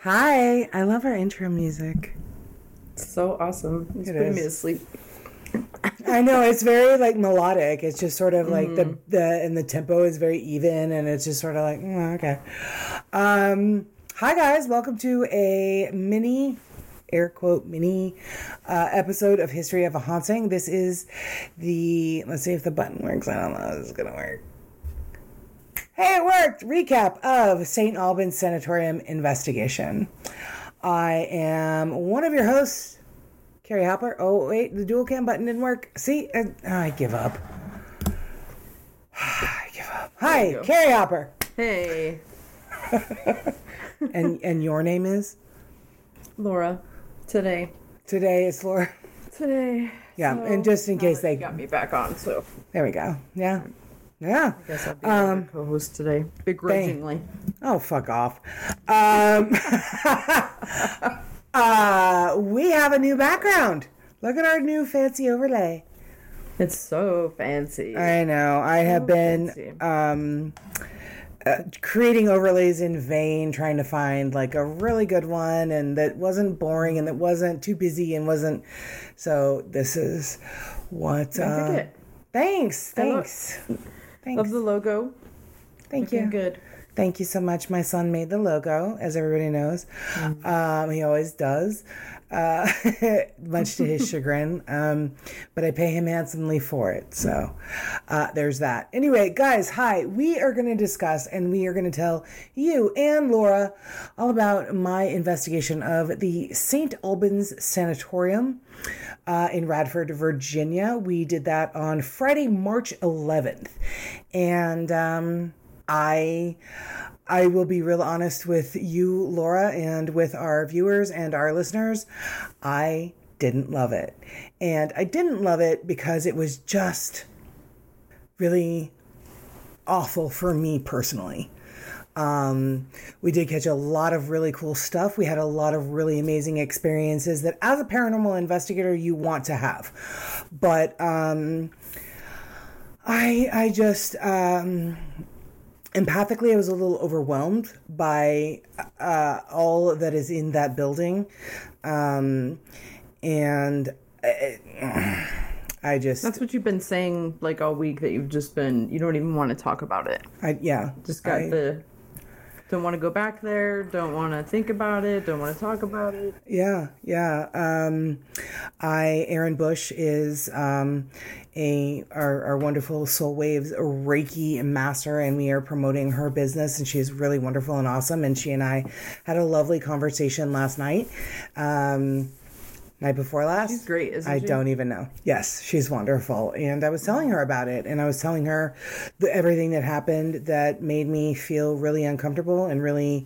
Hi, I love our intro music. It's so awesome. It's putting me to sleep. I know, it's very like melodic. It's just sort of like the tempo is very even, and it's just sort of like okay. Hi guys, welcome to a mini, air quote mini, episode of History of a Haunting. This is let's see if the button works. I don't know if this is gonna work. Hey, it worked! Recap of St. Albans Sanatorium investigation. I am one of your hosts, Carrie Hopper. Oh, wait, the dual cam button didn't work. See? I give up. I give up. Hi, Carrie Hopper. Hey. And your name is? Laura. Today it's Laura. Today. Yeah, so, and just in case they got me back on, so. There we go. Yeah. Yeah. I guess I'll be the co-host today. Begrudgingly. Oh, fuck off. We have a new background. Look at our new fancy overlay. It's so fancy. I know. I have been creating overlays in vain, trying to find like a really good one and that wasn't boring and that wasn't too busy and wasn't. So this is what. Thanks. Love the logo. Thank you. Good. Thank you so much. My son made the logo, as everybody knows. He always does, much to his chagrin. But I pay him handsomely for it. So there's that. Anyway, guys, hi. We are going to discuss and we are going to tell you and Laura all about my investigation of the St. Albans Sanatorium in Radford, Virginia. We did that on Friday, March 11th. And I will be real honest with you, Laura, and with our viewers and our listeners. I didn't love it. And I didn't love it because it was just really awful for me personally. We did catch a lot of really cool stuff. We had a lot of really amazing experiences that as a paranormal investigator you want to have. But I just empathically I was a little overwhelmed by all that is in that building. And I just... That's what you've been saying like all week, that you don't even want to talk about it. Don't want to go back there, don't want to think about it, don't want to talk about it. Yeah. Erin Bush is our wonderful Soul Waves Reiki master, and we are promoting her business, and she's really wonderful and awesome. And she and I had a lovely conversation last night. Night before last. She's great, isn't she? I don't even know. Yes, she's wonderful. And I was telling her about it, and I was telling her everything that happened that made me feel really uncomfortable and really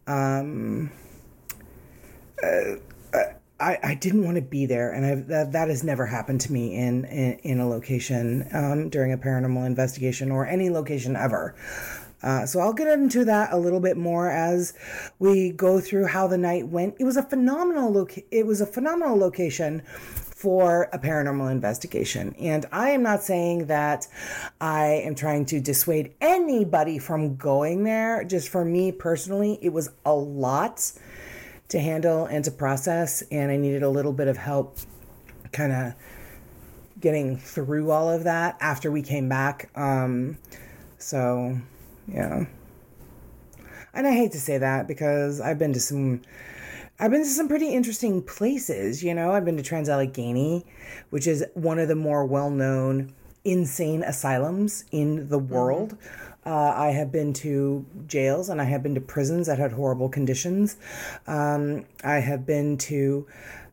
I didn't want to be there, and that has never happened to me in a location during a paranormal investigation or any location ever. So I'll get into that a little bit more as we go through how the night went. It was a phenomenal location for a paranormal investigation. And I am not saying that I am trying to dissuade anybody from going there. Just for me personally, it was a lot to handle and to process, and I needed a little bit of help kind of getting through all of that after we came back. So yeah. And I hate to say that because I've been to some pretty interesting places, you know. I've been to Trans-Allegheny, which is one of the more well-known insane asylums in the world. I have been to jails and I have been to prisons that had horrible conditions. I have been to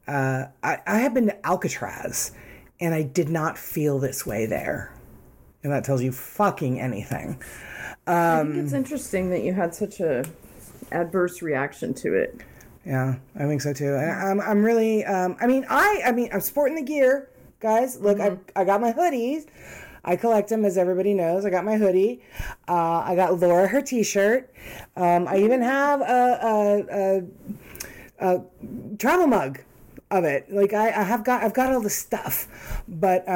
Alcatraz, and I did not feel this way there. And that tells you fucking anything. I think it's interesting that you had such a adverse reaction to it. Yeah, I think so too. And I'm really, I'm sporting the gear, guys. Look, I got my hoodies. I collect them, as everybody knows. I got my hoodie. I got Laura her t-shirt. I even have a travel mug of it. Like I've got all the stuff, but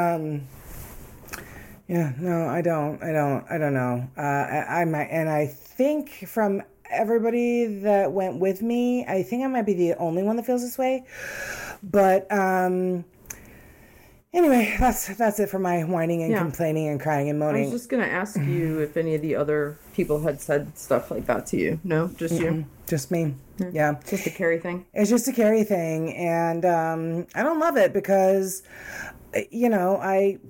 yeah, no, I don't know. I might, and I think from everybody that went with me, I think I might be the only one that feels this way. But anyway, that's it for my whining and complaining and crying and moaning. I was just going to ask you if any of the other people had said stuff like that to you. No, just you? Just me. Yeah. Just a Carrie thing? It's just a Carrie thing. And I don't love it because, you know,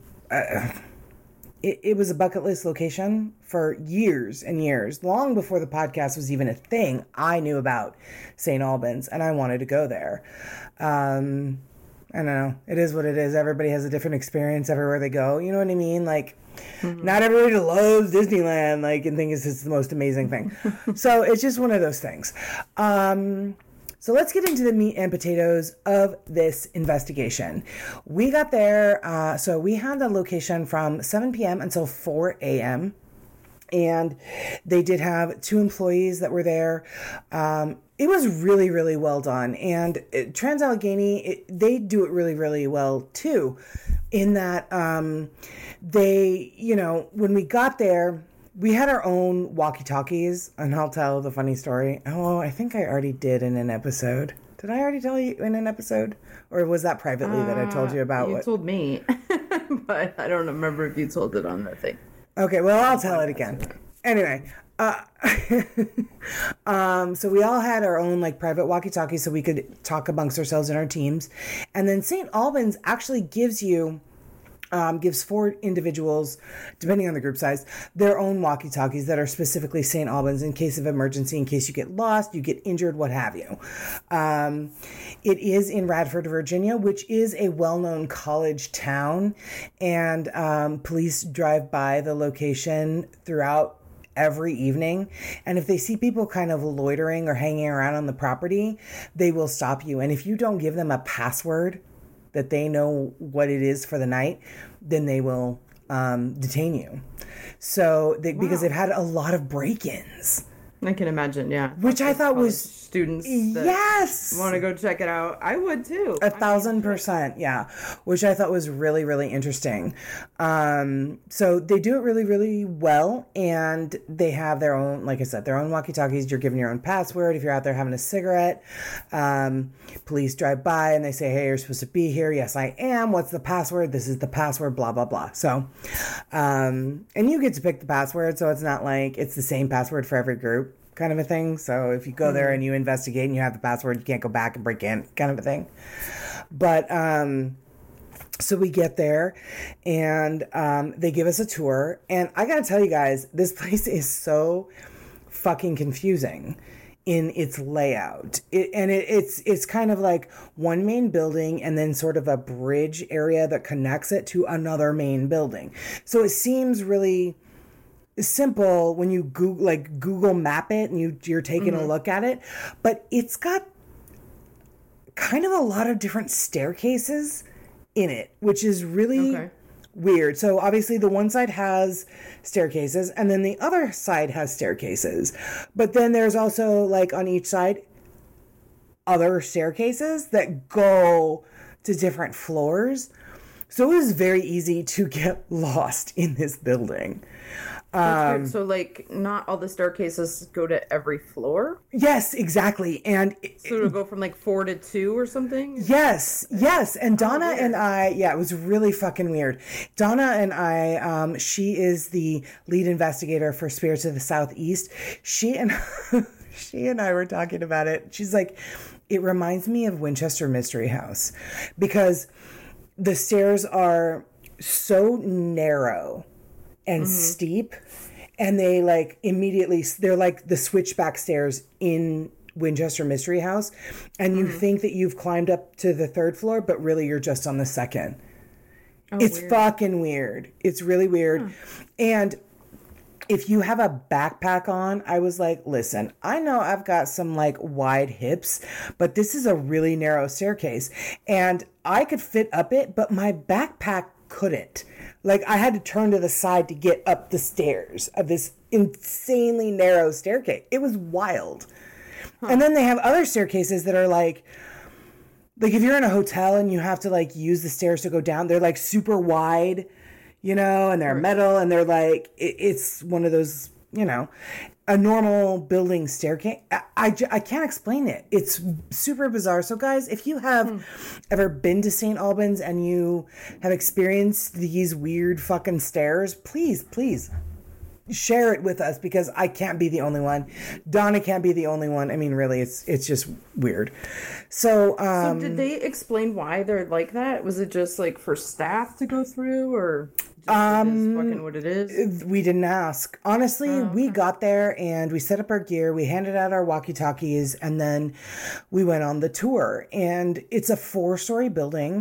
it was a bucket list location for years and years. Long before the podcast was even a thing, I knew about St. Albans and I wanted to go there. I don't know. It is what it is. Everybody has a different experience everywhere they go. You know what I mean? Like, not everybody loves Disneyland, like, and thinks it's the most amazing thing. So it's just one of those things. So let's get into the meat and potatoes of this investigation. We got there, so we had the location from 7 p.m. until 4 a.m. And they did have 2 employees that were there. It was really, really well done. And Trans-Allegheny, they do it really, really well too. In that they, you know, when we got there, we had our own walkie-talkies, and I'll tell the funny story. Oh, I think I already did in an episode. Did I already tell you in an episode? Or was that privately that I told you about? You told me, but I don't remember if you told it on the thing. Okay, well, I'll tell it again. Anyway, so we all had our own like private walkie-talkie so we could talk amongst ourselves in our teams. And then St. Albans actually gives 4 individuals, depending on the group size, their own walkie-talkies that are specifically St. Albans in case of emergency, in case you get lost, you get injured, what have you. It is in Radford, Virginia, which is a well-known college town, and police drive by the location throughout every evening. And if they see people kind of loitering or hanging around on the property, they will stop you. And if you don't give them a password that they know what it is for the night, then they will detain you. So because they've had a lot of break-ins. I can imagine, yeah. Which I thought was students that want to go check it out. I would too. 1,000%, yeah. Which I thought was really, really interesting. So they do it really, really well, and they have their own, like I said, their own walkie-talkies. You're given your own password if you're out there having a cigarette. Police drive by and they say, "Hey, you're supposed to be here." "Yes, I am." "What's the password?" "This is the password." Blah blah blah. So, and you get to pick the password, so it's not like it's the same password for every group, kind of a thing. So if you go there and you investigate and you have the password, you can't go back and break in, kind of a thing. But so we get there and they give us a tour, and I gotta tell you guys, this place is so fucking confusing in its layout. It's kind of like one main building and then sort of a bridge area that connects it to another main building. So it seems really simple when you Google map it and you're taking a look at it, but it's got kind of a lot of different staircases in it, which is really weird. So obviously the one side has staircases and then the other side has staircases, but then there's also like on each side other staircases that go to different floors. So it was very easy to get lost in this building. So like not all the staircases go to every floor? Yes, exactly. And so it'll go from like 4 to 2 or something? Yes. And Donna and I, it was really fucking weird. Donna and I, she is the lead investigator for Spirits of the Southeast. She and I were talking about it. She's like, it reminds me of Winchester Mystery House because the stairs are so narrow and steep, and they like immediately, they're like the switchback stairs in Winchester Mystery House, and you think that you've climbed up to the 3rd floor, but really you're just on the 2nd. It's weird. Fucking weird. It's really weird. And if you have a backpack on, I was like, listen, I know I've got some like wide hips, but this is a really narrow staircase, and I could fit up it, but my backpack couldn't. Like, I had to turn to the side to get up the stairs of this insanely narrow staircase. It was wild. And then they have other staircases that are like if you're in a hotel and you have to like use the stairs to go down, they're like super wide, you know, and they're metal, and they're like, it's one of those you know, a normal building staircase. I can't explain it. It's super bizarre. So guys, if you have ever been to St. Albans and you have experienced these weird fucking stairs, please share it with us, because I can't be the only one. Donna can't be the only one. I mean, really, it's just weird. So did they explain why they're like that? Was it just like for staff to go through, or just it is fucking what it is? We didn't ask. Honestly, we got there and we set up our gear, we handed out our walkie-talkies, and then we went on the tour. And it's a 4-story building.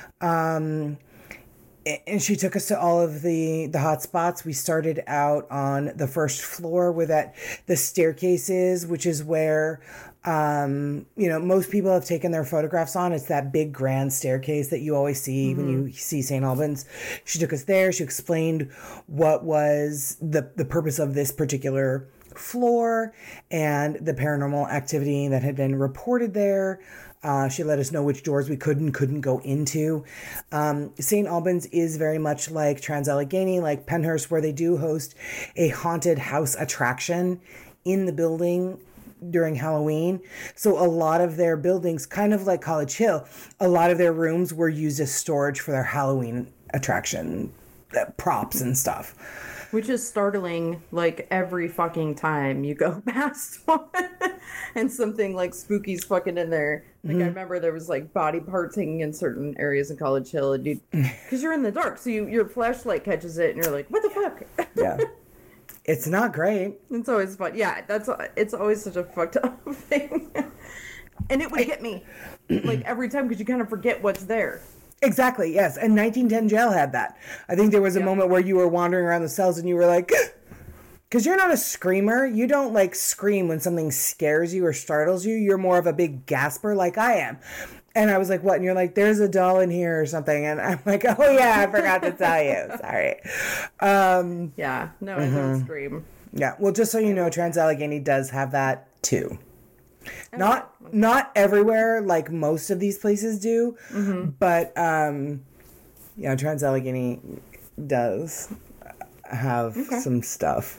And she took us to all of the hot spots. We started out on the first floor where the staircase is, which is where, most people have taken their photographs on. It's that big grand staircase that you always see when you see St. Albans. She took us there. She explained what was the purpose of this particular floor and the paranormal activity that had been reported there. She let us know which doors we could and couldn't go into. St. Albans is very much like Trans-Allegheny, like Penhurst, where they do host a haunted house attraction in the building during Halloween. So a lot of their buildings, kind of like College Hill, a lot of their rooms were used as storage for their Halloween attraction props and stuff. Which is startling, like, every fucking time you go past one and something, like, spooky's fucking in there. Like, I remember there was, like, body parts hanging in certain areas in College Hill, and because you're in the dark, so your flashlight catches it, and you're like, what the fuck? Yeah. It's not great. It's always fun. Yeah, it's always such a fucked up thing. And it would get me, like, every time, because you kind of forget what's there. Exactly, yes. And 1910 Jail had that. I think there was a moment where you were wandering around the cells and you were like, because you're not a screamer. You don't like scream when something scares you or startles you. You're more of a big gasper like I am. And I was like, what? And you're like, there's a doll in here or something. And I'm like, oh yeah, I forgot to tell you. Sorry. Yeah, no, I don't scream. Yeah, well, just so you know, Trans-Allegheny does have that too. Not everywhere like most of these places do, but Trans-Allegheny does have some stuff.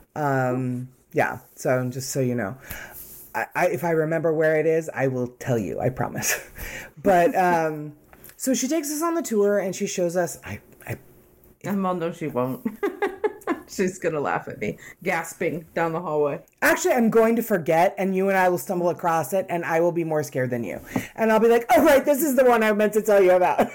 So just so you know, if I remember where it is, I will tell you, I promise. But so she takes us on the tour and she shows us. Well, no, she won't. She's going to laugh at me, gasping down the hallway. Actually, I'm going to forget, and you and I will stumble across it, and I will be more scared than you. And I'll be like, oh, right, this is the one I meant to tell you about.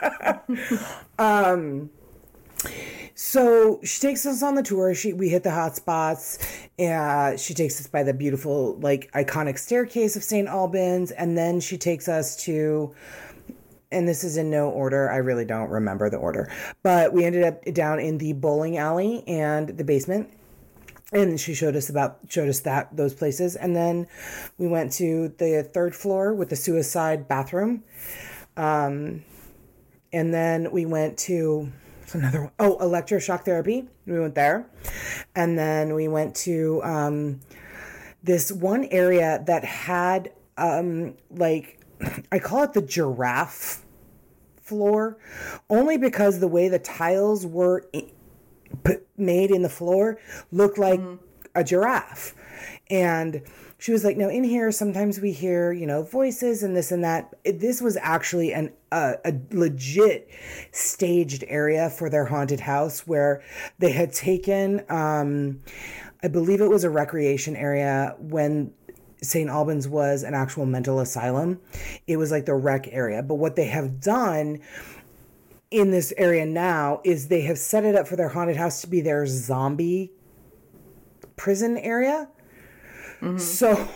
So she takes us on the tour. We hit the hot spots. She takes us by the beautiful, like, iconic staircase of St. Albans, and then she takes us to... And this is in no order. I really don't remember the order. But we ended up down in the bowling alley and the basement. And she showed us those places. And then we went to the 3rd floor with the suicide bathroom. And then we went to another one. Oh, electroshock therapy. We went there. And then we went to this one area that had I call it the giraffe floor, only because the way the tiles were made in the floor looked like a giraffe. And she was like, no, in here, sometimes we hear, voices and this and that. This was actually a legit staged area for their haunted house where they had taken, I believe it was a recreation area when St. Albans was an actual mental asylum. It was like the rec area. But what they have done in this area now is they have set it up for their haunted house to be their zombie prison area. So,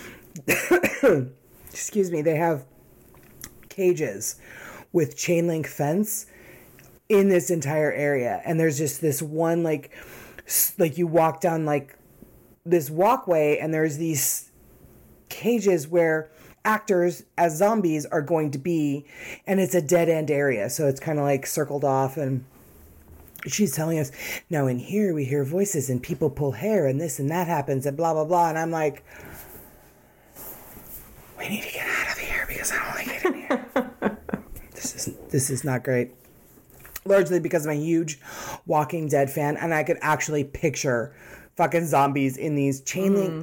excuse me, they have cages with chain link fence in this entire area. And there's just this one, like you walk down like this walkway and there's these cages where actors as zombies are going to be, and it's a dead end area, so it's kind of like circled off. And she's telling us, now in here we hear voices and people pull hair and this and that happens and blah blah blah. And I'm like, we need to get out of here because I don't like it in here. This is not great. largely because I'm a huge Walking Dead fan, and I could actually picture fucking zombies in these chain link.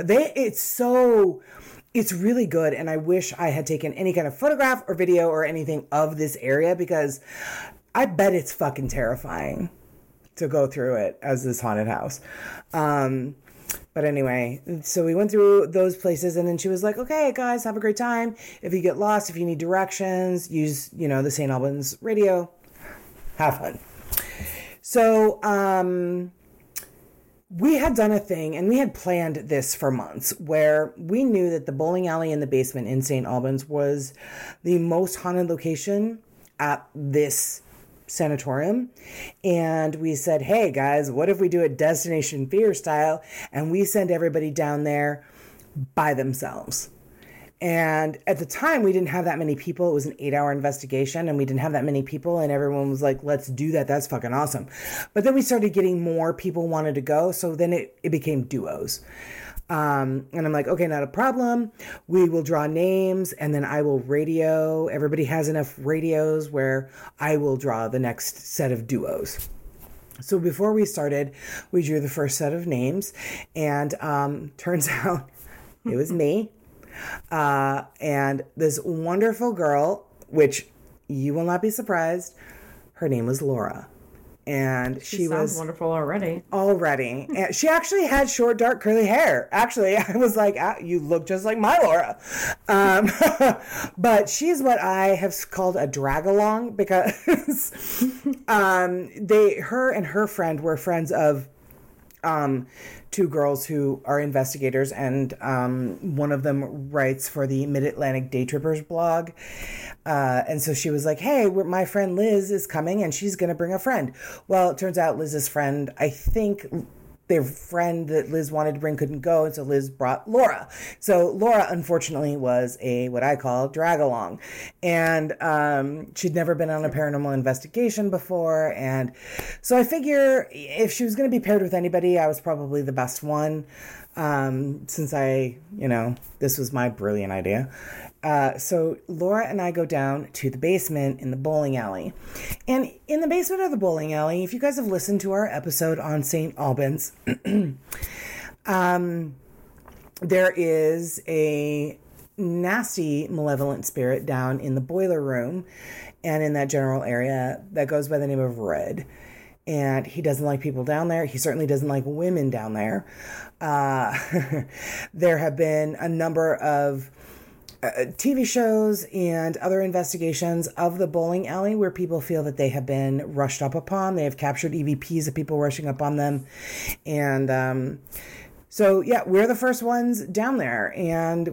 It's really good, and I wish I had taken any kind of photograph or video or anything of this area, because I bet it's fucking terrifying to go through it as this haunted house. But anyway, so we went through those places, and then she was like, okay, guys, have a great time. If you get lost, if you need directions, use, the St. Albans radio. Have fun. So, we had done a thing, and we had planned this for months, where we knew that the bowling alley in the basement in St. Albans was the most haunted location at this sanatorium. And we said, hey guys, what if we do it Destination Fear style, and we send everybody down there by themselves? And at the time, we didn't have that many people. It was an 8-hour investigation, and we didn't have that many people, and everyone was like, let's do that. That's fucking awesome. But then we started getting more people wanted to go, so then it became duos. And I'm like, okay, not a problem. We will draw names, and then I will radio. Everybody has enough radios where I will draw the next set of duos. So before we started, we drew the first set of names, and turns out it was me. And this wonderful girl, which you will not be surprised, her name was Laura. And she was wonderful already. And she actually had short, dark, curly hair. Actually, I was like, you look just like my Laura. But she's what I have called a drag-along, because her and her friend were friends of two girls who are investigators, and one of them writes for the Mid-Atlantic Day Trippers blog. And so she was like, hey, my friend Liz is coming, and she's going to bring a friend. Well, it turns out Liz's friend, I think their friend that Liz wanted to bring couldn't go, and so Liz brought Laura. So Laura, unfortunately, was what I call drag-along. And she'd never been on a paranormal investigation before. And so I figure if she was going to be paired with anybody, I was probably the best one, since this was my brilliant idea. So Laura and I go down to the basement in the bowling alley. And in the basement of the bowling alley, if you guys have listened to our episode on St. Albans, there is a nasty, malevolent spirit down in the boiler room and in that general area that goes by the name of Red. And he doesn't like people down there. He certainly doesn't like women down there. There have been a number of TV shows and other investigations of the bowling alley where people feel that they have been rushed up upon. They have captured EVPs of people rushing up on them. And so, yeah, we're the first ones down there. And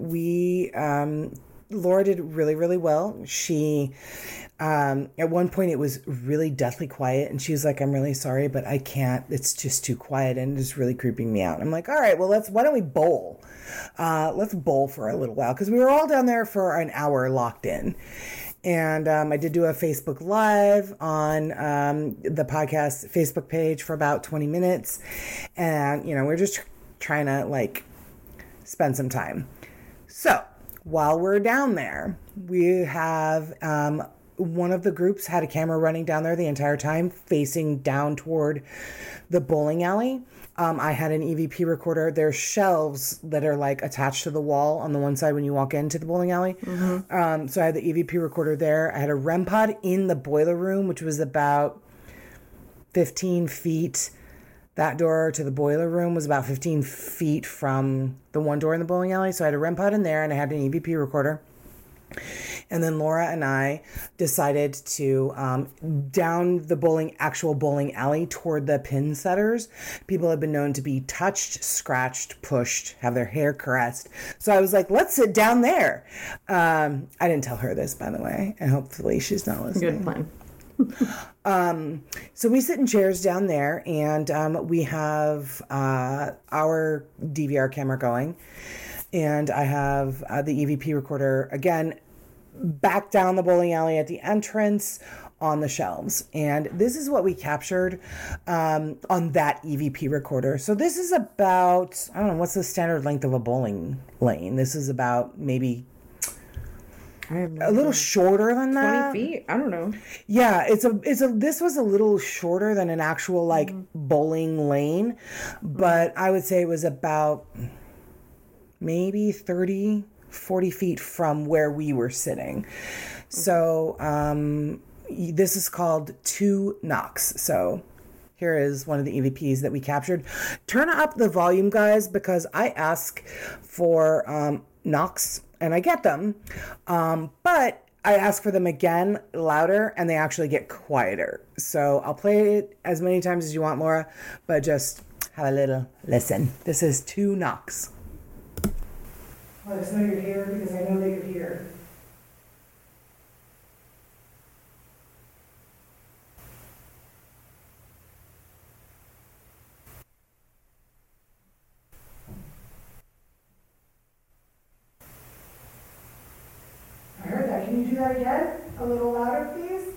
Laura did really, really well. She, at one point, it was really deathly quiet. And she was like, I'm really sorry, but I can't. It's just too quiet, and it's really creeping me out. I'm like, all right, well, why don't we bowl? Let's bowl for a little while, because we were all down there for an hour locked in. And I did do a Facebook Live on the podcast Facebook page for about 20 minutes. And, we're just trying to, spend some time. So while we're down there, we have one of the groups had a camera running down there the entire time, facing down toward the bowling alley. I had an EVP recorder. There's shelves that are attached to the wall on the one side when you walk into the bowling alley. Mm-hmm. So I had the EVP recorder there. I had a REM pod in the boiler room, which was about 15 feet. That door to the boiler room was about 15 feet from the one door in the bowling alley. So I had a REM pod in there, and I had an EVP recorder. And then Laura and I decided to, down the actual bowling alley toward the pin setters. People have been known to be touched, scratched, pushed, have their hair caressed. So I was like, let's sit down there. I didn't tell her this, by the way, and hopefully she's not listening. Good plan. So we sit in chairs down there, and we have our DVR camera going. And I have the EVP recorder, again, back down the bowling alley at the entrance on the shelves. And this is what we captured on that EVP recorder. So this is about, I don't know, what's the standard length of a bowling lane? This is about maybe I have no a little idea. shorter than 20 that. feet? I don't know. Yeah, this was a little shorter than an actual like bowling lane, but I would say it was about maybe 30, 40 feet from where we were sitting. So, this is called 2 knocks. So here is one of the EVPs that we captured. Turn up the volume, guys, because I ask for knocks and I get them. But I ask for them again louder and they actually get quieter. So I'll play it as many times as you want, Laura, but just have a little listen. This is 2 knocks. Let us know you're here because I know that you're here. I heard that. Can you do that again? A little louder, please?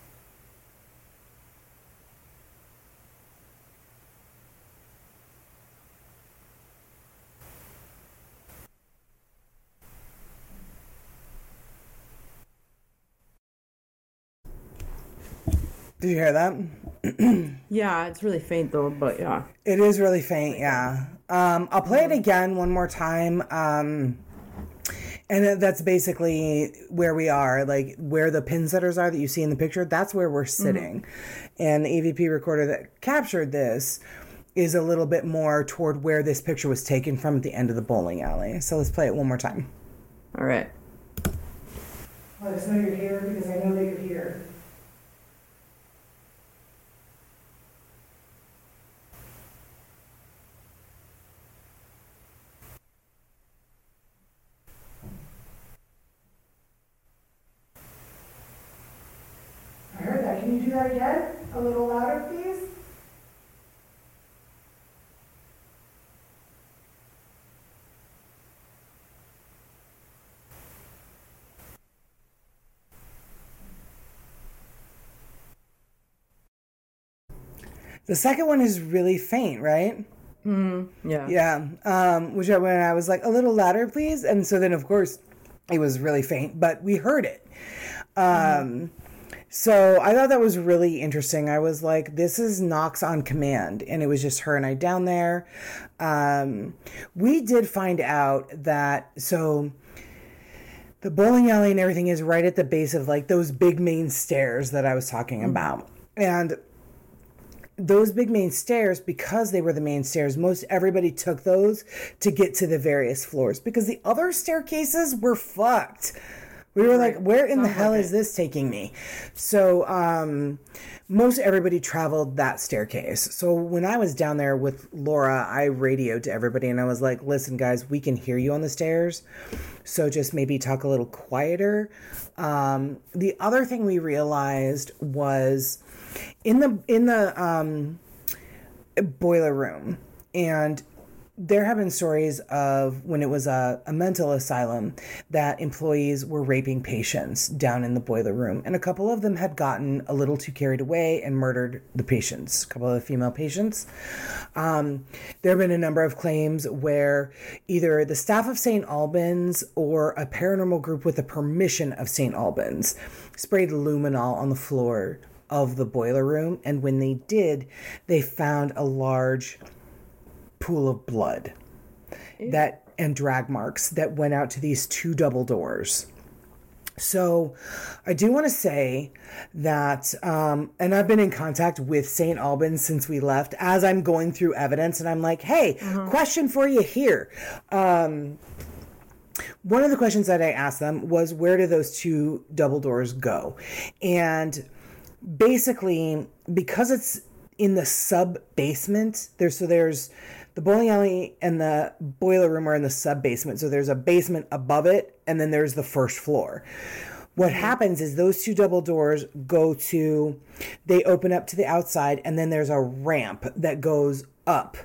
Did you hear that? Yeah, it's really faint though, but yeah. It is really faint, yeah. I'll play it again one more time. And that's basically where we are, like where the pin setters are that you see in the picture. That's where we're sitting. And the EVP recorder that captured this is a little bit more toward where this picture was taken from at the end of the bowling alley. So let's play it one more time. All right. Let us know you're here because I know that you're here. I heard that. Can you do that again? A little louder, please? The second one is really faint, right? Yeah. Yeah. Which when I was like, a little louder, please. And so then, of course, it was really faint, but we heard it. So I thought that was really interesting. I was like, this is knocks on command. And it was just her and I down there. We did find out that, so the bowling alley and everything is right at the base of like those big main stairs that I was talking about. And those big main stairs, because they were the main stairs, most everybody took those to get to the various floors because the other staircases were fucked. We were like, where in the hell is this taking me? So most everybody traveled that staircase. So when I was down there with Laura, I radioed to everybody and I was like, listen, guys, we can hear you on the stairs. So just maybe talk a little quieter. The other thing we realized was in the boiler room, and there have been stories of when it was a mental asylum that employees were raping patients down in the boiler room. And a couple of them had gotten a little too carried away and murdered the patients, a couple of the female patients. There have been a number of claims where either the staff of St. Albans or a paranormal group with the permission of St. Albans sprayed luminol on the floor of the boiler room. And when they did, they found a large pool of blood and drag marks that went out to these 2 double doors. So I do want to say that, and I've been in contact with St. Albans since we left as I'm going through evidence, and I'm like, hey, question for you here. One of the questions that I asked them was, where do those 2 double doors go? And basically, because it's in the sub basement, there's the bowling alley and the boiler room are in the sub basement. So there's a basement above it, and then there's the first floor. What happens is those 2 double doors they open up to the outside, and then there's a ramp that goes up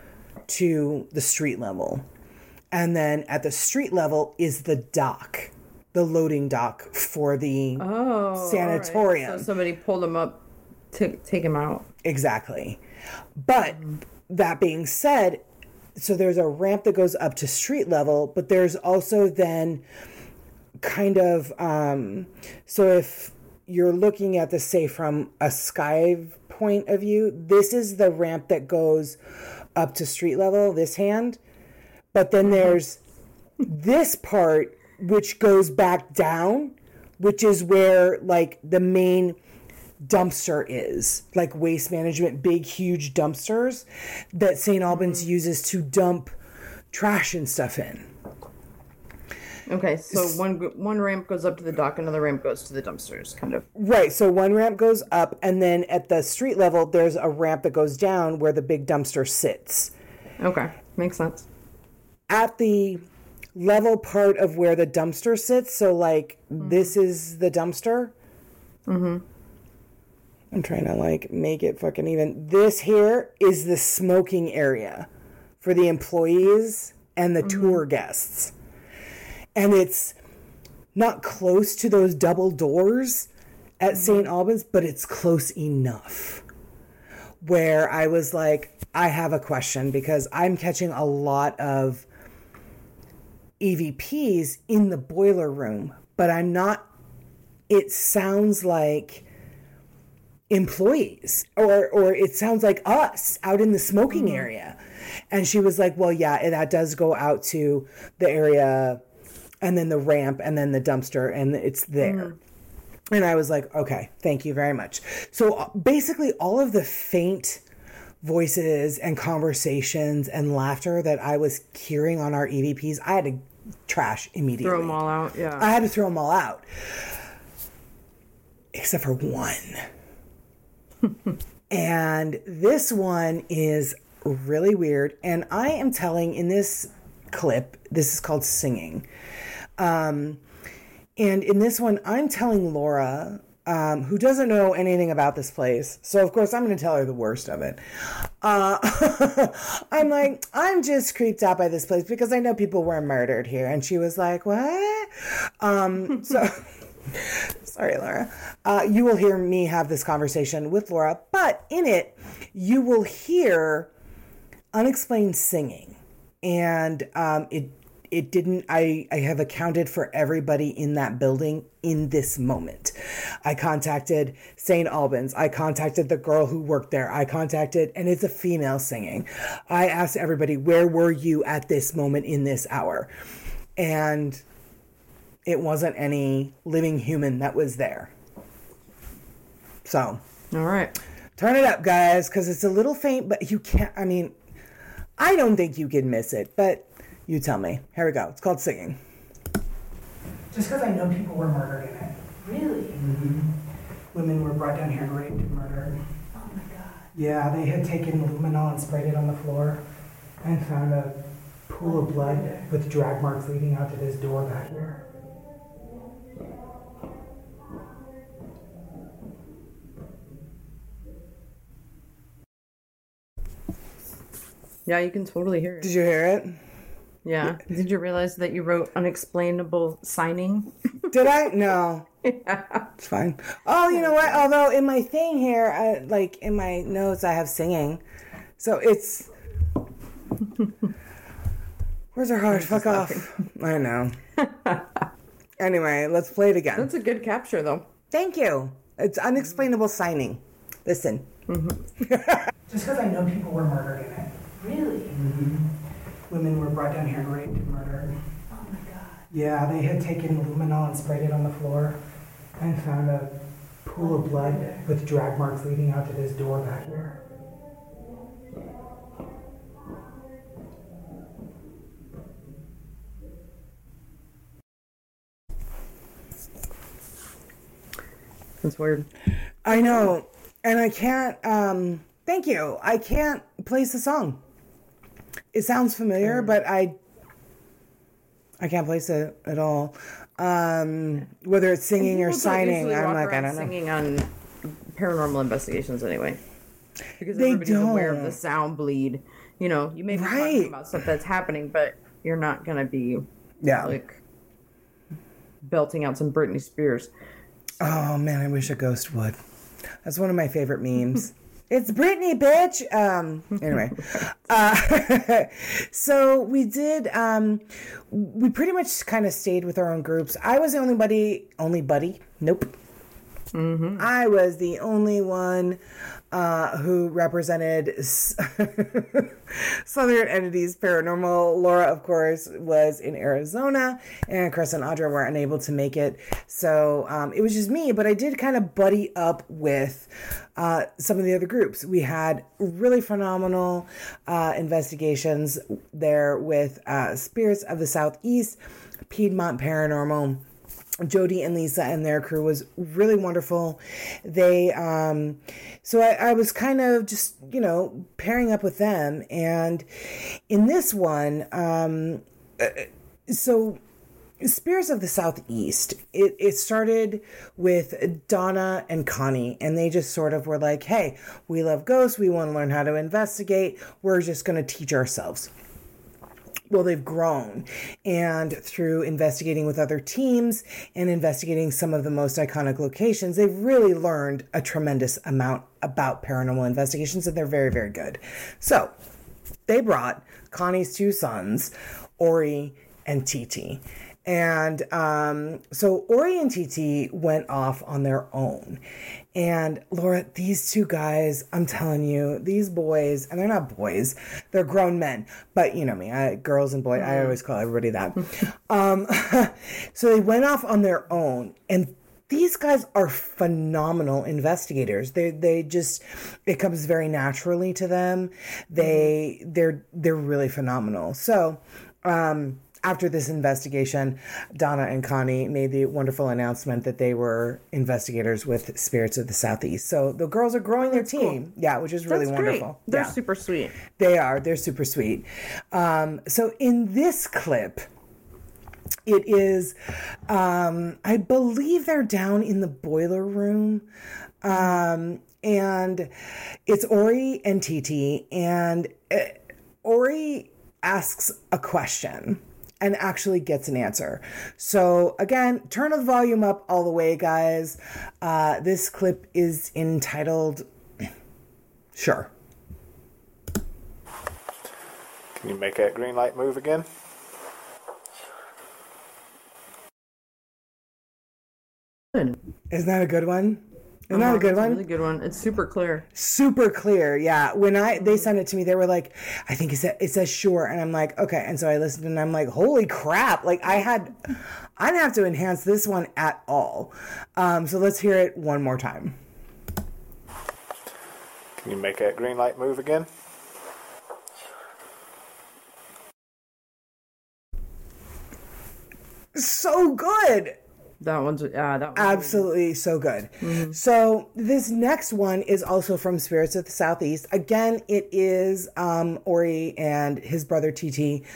to the street level. And then at the street level is the dock, the loading dock for the sanatorium. Right. So somebody pulled him up to take him out. Exactly. But that being said, so there's a ramp that goes up to street level, but there's also then kind of, so if you're looking at this, say, from a sky point of view, this is the ramp that goes up to street level, this hand. But then there's this part which goes back down, which is where like the main dumpster is, like waste management, big, huge dumpsters that St. Albans uses to dump trash and stuff in. Okay, so one ramp goes up to the dock, another ramp goes to the dumpsters, kind of. Right, so one ramp goes up, and then at the street level, there's a ramp that goes down where the big dumpster sits. Okay, makes sense. At the level part of where the dumpster sits, so like this is the dumpster. I'm trying to like make it fucking even. This here is the smoking area for the employees and the tour guests. And it's not close to those double doors at St. Albans, but it's close enough where I was like, I have a question, because I'm catching a lot of EVPs in the boiler room, but I'm not, it sounds like employees or it sounds like us out in the smoking area. And she was like, well, yeah, that does go out to the area and then the ramp and then the dumpster, and it's there. And I was like, okay, thank you very much. So basically all of the faint voices and conversations and laughter that I was hearing on our EVPs, I had to trash immediately. Throw them all out, yeah. I had to throw them all out. Except for one. And this one is really weird. And I am telling in this clip, this is called Singing. And in this one, I'm telling Laura, who doesn't know anything about this place. So, of course, I'm going to tell her the worst of it. I'm like, I'm just creeped out by this place because I know people were murdered here. And she was like, what? So, sorry, Laura. You will hear me have this conversation with Laura. But in it, you will hear unexplained singing. And it didn't, I have accounted for everybody in that building in this moment. I contacted St. Albans. I contacted the girl who worked there. And it's a female singing. I asked everybody, where were you at this moment in this hour? And it wasn't any living human that was there. So. All right. Turn it up, guys, because it's a little faint, but you can't, I mean, I don't think you can miss it, but you tell me. Here we go. It's called Singing. Just because I know people were murdered in it. Really? Mm-hmm. Women were brought down here, raped and murdered. Oh my God. Yeah, they had taken luminol and sprayed it on the floor and found a pool of blood with drag marks leading out to this door back here. Yeah, you can totally hear it. Did you hear it? Yeah. Did you realize that you wrote unexplainable signing? Did I? No. Yeah. It's fine. Oh, you know what? Although in my thing here, like in my notes, I have singing. So it's... Where's our heart? Fuck off. I know. Anyway, let's play it again. That's a good capture, though. Thank you. It's unexplainable signing. Listen. Just because I know people were murdered in it. Really? Mm-hmm. Women were brought down here, raped and murdered. Oh my God. Yeah, they had taken luminol and sprayed it on the floor and found a pool of blood with drag marks leading out to this door back here. That's weird. I know. And I can't, thank you. I can't place the song. It sounds familiar, but I can't place it at all. Whether it's singing or signing, I'm like, I don't know. Singing on Paranormal Investigations anyway, because They everybody's aware of don't. the sound bleed. You know, you may be Right. talking about stuff that's happening, but you're not gonna be Yeah. like belting out some Britney Spears. Oh man, I wish a ghost would. That's one of my favorite memes. It's Britney, bitch. Anyway, so we did. We pretty much kind of stayed with our own groups. I was the only buddy. Nope. Mm-hmm. I was the only one who represented Southern Entities Paranormal. Laura, of course, was in Arizona, and Chris and Audra were unable to make it. So it was just me, but I did kind of buddy up with some of the other groups. We had really phenomenal investigations there with Spirits of the Southeast, Piedmont Paranormal. Jody and Lisa and their crew was really wonderful. They, so I was kind of just, pairing up with them. And in this one, so Spirits of the Southeast, it started with Donna and Connie, and they just sort of were like, hey, we love ghosts. We want to learn how to investigate. We're just going to teach ourselves. Well, they've grown, and through investigating with other teams and investigating some of the most iconic locations, they've really learned a tremendous amount about paranormal investigations, and they're very, very good. So they brought Connie's two sons, Ori and Titi. And so Ori and Titi went off on their own. And Laura, these two guys, I'm telling you, these boys, and they're not boys, they're grown men. But you know me, girls and boys, I always call everybody that. So they went off on their own. And these guys are phenomenal investigators. They just, it comes very naturally to them. They're really phenomenal. So, after this investigation, Donna and Connie made the wonderful announcement that they were investigators with Spirits of the Southeast. So the girls are growing their team. Cool. Yeah, which is really wonderful. Great. They're super sweet. They are. They're super sweet. So in this clip, it is, I believe they're down in the boiler room. And it's Ori and Titi. And Ori asks a question and actually gets an answer. So again, turn the volume up all the way, guys. This clip is entitled, Sure. Can you make that green light move again? Isn't that a good one? Isn't that a good one? A really good one. It's super clear. Super clear, yeah. When they sent it to me, they were like, I think it says sure. And I'm like, okay. And so I listened and I'm like, holy crap. Like I didn't have to enhance this one at all. So let's hear it one more time. Can you make that green light move again? So good. That one's absolutely so good. Mm-hmm. So this next one is also from Spirits of the Southeast. Again, it is Ori and his brother Titi.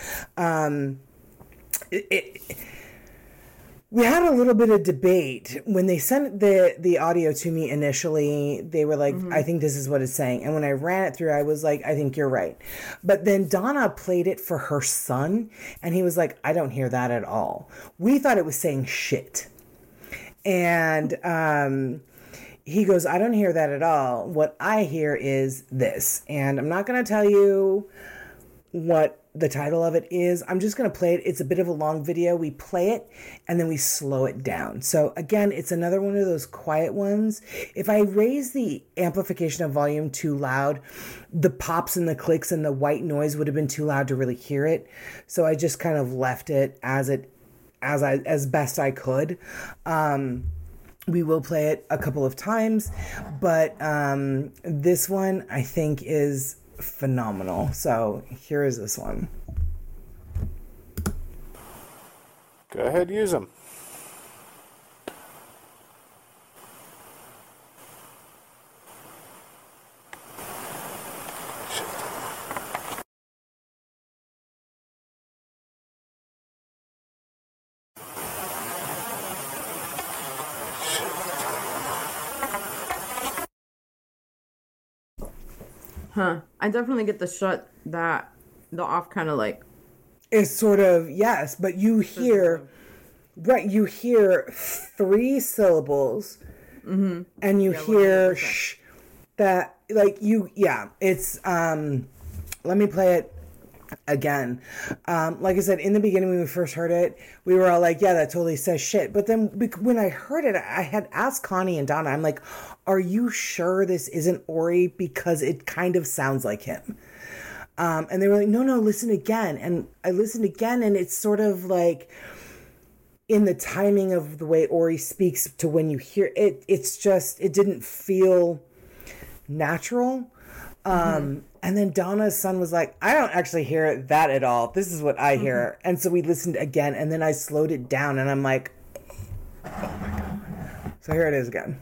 We had a little bit of debate when they sent the audio to me initially. They were like, I think this is what it's saying. And when I ran it through, I was like, I think you're right. But then Donna played it for her son, and he was like, I don't hear that at all. We thought it was saying shit. And he goes, I don't hear that at all. What I hear is this. And I'm not going to tell you what the title of it is. I'm just going to play it. It's a bit of a long video. We play it and then we slow it down. So again, it's another one of those quiet ones. If I raise the amplification of volume too loud, the pops and the clicks and the white noise would have been too loud to really hear it. So I just kind of left it as best I could. We will play it a couple of times, but this one I think is phenomenal. So here is this one. Go ahead, use them. I definitely get the off kind of like. It's sort of, yes, but you hear, right, you hear 3 syllables and you hear shh, that it's let me play it again. Like I said, in the beginning when we first heard it, we were all like, yeah, that totally says shit. But then when I heard it, I had asked Connie and Donna, I'm like, are you sure this isn't Ori? Because it kind of sounds like him. And they were like, no, listen again. And I listened again, and it's sort of like in the timing of the way Ori speaks to when you hear it, it didn't feel natural. And then Donna's son was like, I don't actually hear that at all. This is what I hear. And so we listened again, and then I slowed it down, and I'm like, oh my God. So here it is again.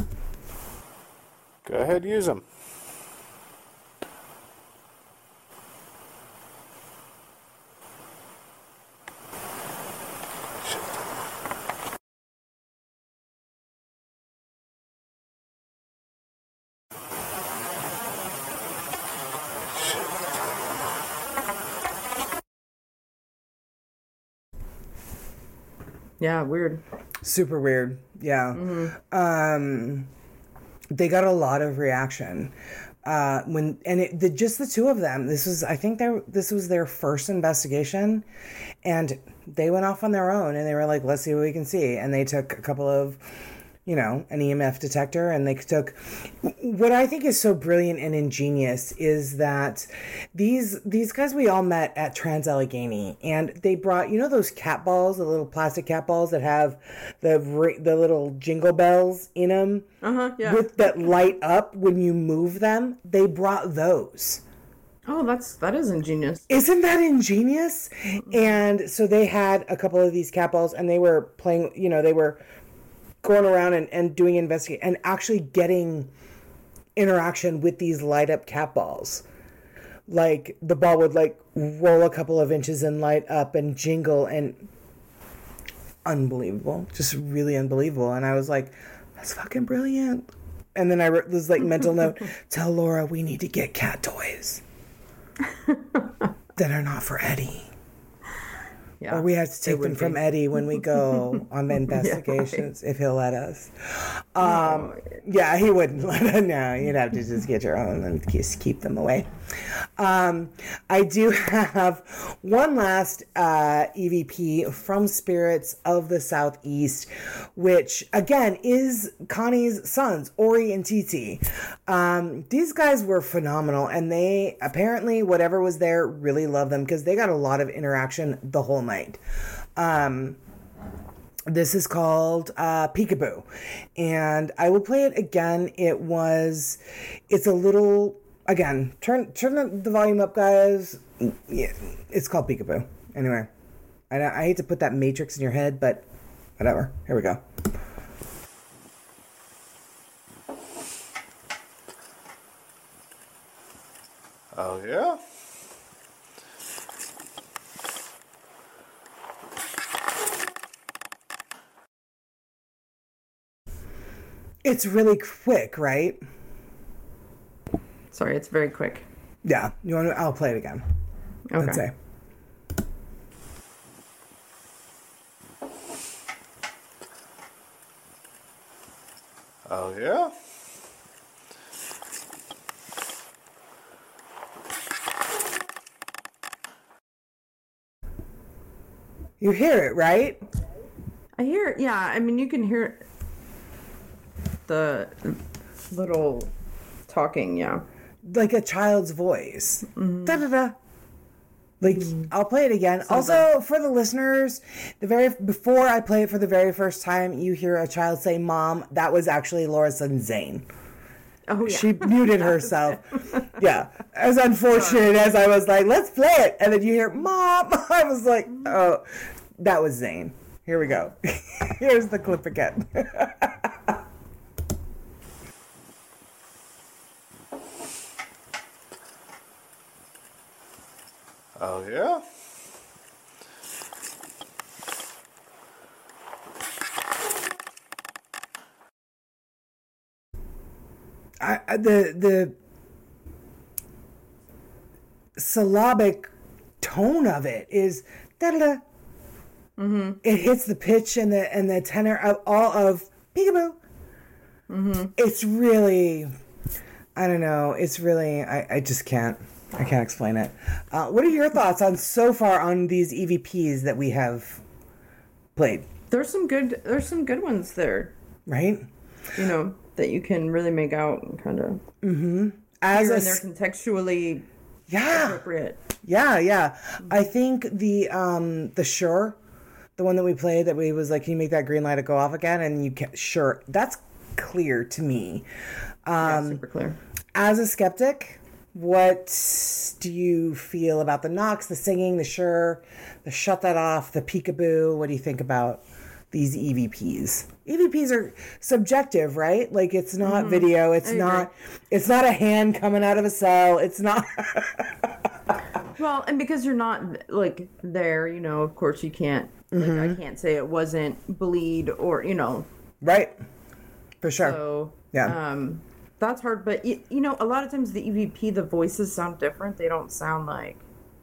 Go ahead, use them. Yeah, weird. Super weird. Yeah. They got a lot of reaction. Just the two of them. This was their first investigation, and they went off on their own, and they were like, let's see what we can see. And they took a couple of, an EMF detector, and they took what I think is so brilliant and ingenious is that these guys we all met at Trans Allegheny, and they brought, those cat balls, the little plastic cat balls that have the little jingle bells in them, yeah, with that light up when you move them. They brought those. Oh, that is ingenious. Isn't that ingenious? And so they had a couple of these cat balls, and they were playing, they were going around and doing investigation and actually getting interaction with these light up cat balls. Like the ball would like roll a couple of inches and light up and jingle, and unbelievable, just really unbelievable. And I was like, that's fucking brilliant. And then I wrote this like mental note, tell Laura we need to get cat toys that are not for Eddie. Yeah, or we have to take them from Eddie when we go on investigations, if he'll let us. Yeah, he wouldn't let us. No, you'd have to just get your own and just keep them away. I do have one last EVP from Spirits of the Southeast, which, again, is Connie's sons, Ori and Titi. These guys were phenomenal, and they, apparently, whatever was there, really loved them, because they got a lot of interaction the whole night. This is called Peekaboo, and I will play it again. It's a little, again, turn the volume up, guys. Yeah, it's called Peekaboo. Anyway, I hate to put that matrix in your head, but whatever. Here we go. Oh, yeah? It's really quick, right? Sorry, it's very quick. Yeah. I'll play it again. Okay. Let's say. Oh, yeah? You hear it, right? I hear it. Yeah, I mean, you can hear the little talking, yeah. Like a child's voice. Mm-hmm. Da-da-da. Like, I'll play it again. Also, for the listeners, before I play it for the very first time, you hear a child say, Mom. That was actually Laura's son, Zane. Oh, yeah. She muted herself. Yeah. As unfortunate as I was like, let's play it. And then you hear, Mom. I was like, oh, that was Zane. Here we go. Here's the clip again. Oh, yeah? The syllabic tone of it is da-da-da. Mm-hmm. It hits the pitch and the tenor of all of peekaboo. Mm-hmm. It's really I don't know. It's really, I just can't. I can't explain it. What are your thoughts on so far on these EVPs that we have played? There's some good ones there, Right? you know, that you can really make out and kind of As here a and they're contextually yeah, appropriate. yeah. I think the Sure, the one that we played that we was like, can you make that green light go off again? And you can Sure, that's clear to me. Yeah, super clear. As a skeptic, what do you feel about the knocks, the singing, the Sure, the shut that off, the peekaboo? What do you think about these EVPs? EVPs are subjective, right? Like it's not video. It's not a hand coming out of a cell. It's not. Well, and because you're not like there, you know, of course you can't. Like I can't say it wasn't bleed or you know. Right. For sure. So yeah. that's hard. But you know, a lot of times the EVP, the voices sound different. They don't sound like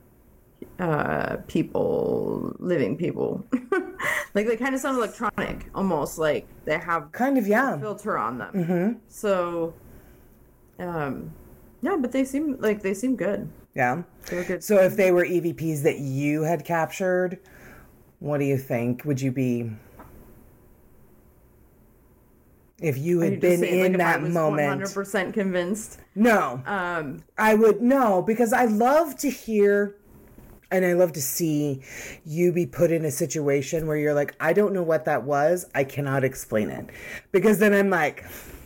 living people. Like they kind of sound electronic, almost like they have Kind of, yeah. a filter on them. So, yeah, but they seem good. Yeah. They were good. So if they were EVPs that you had captured, what do you think? Would you be... If you had been in that moment, 100% convinced. No, I would no, because I love to hear and I love to see you be put in a situation where you're like, I don't know what that was. I cannot explain it, because then I'm like,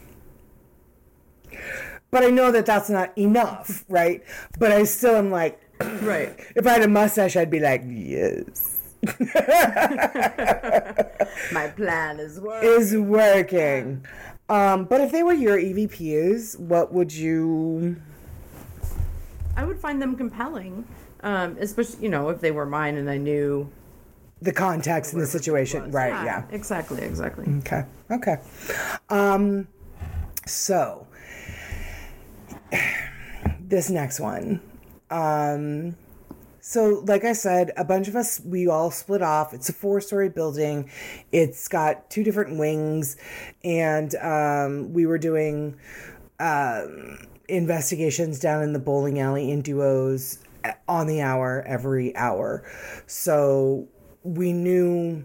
but I know that that's not enough, right? But I still am like, right. If I had a mustache, I'd be like, yes. My plan is working. But if they were your EVPs, what would you... I would find them compelling, especially, you know, if they were mine and I knew the context and the situation. Right, yeah. Exactly. Okay. So, this next one. So, like I said, a bunch of us, we all split off. It's a 4-story building. It's got 2 different wings. And we were doing investigations down in the bowling alley in duos on the hour, every hour. So, we knew...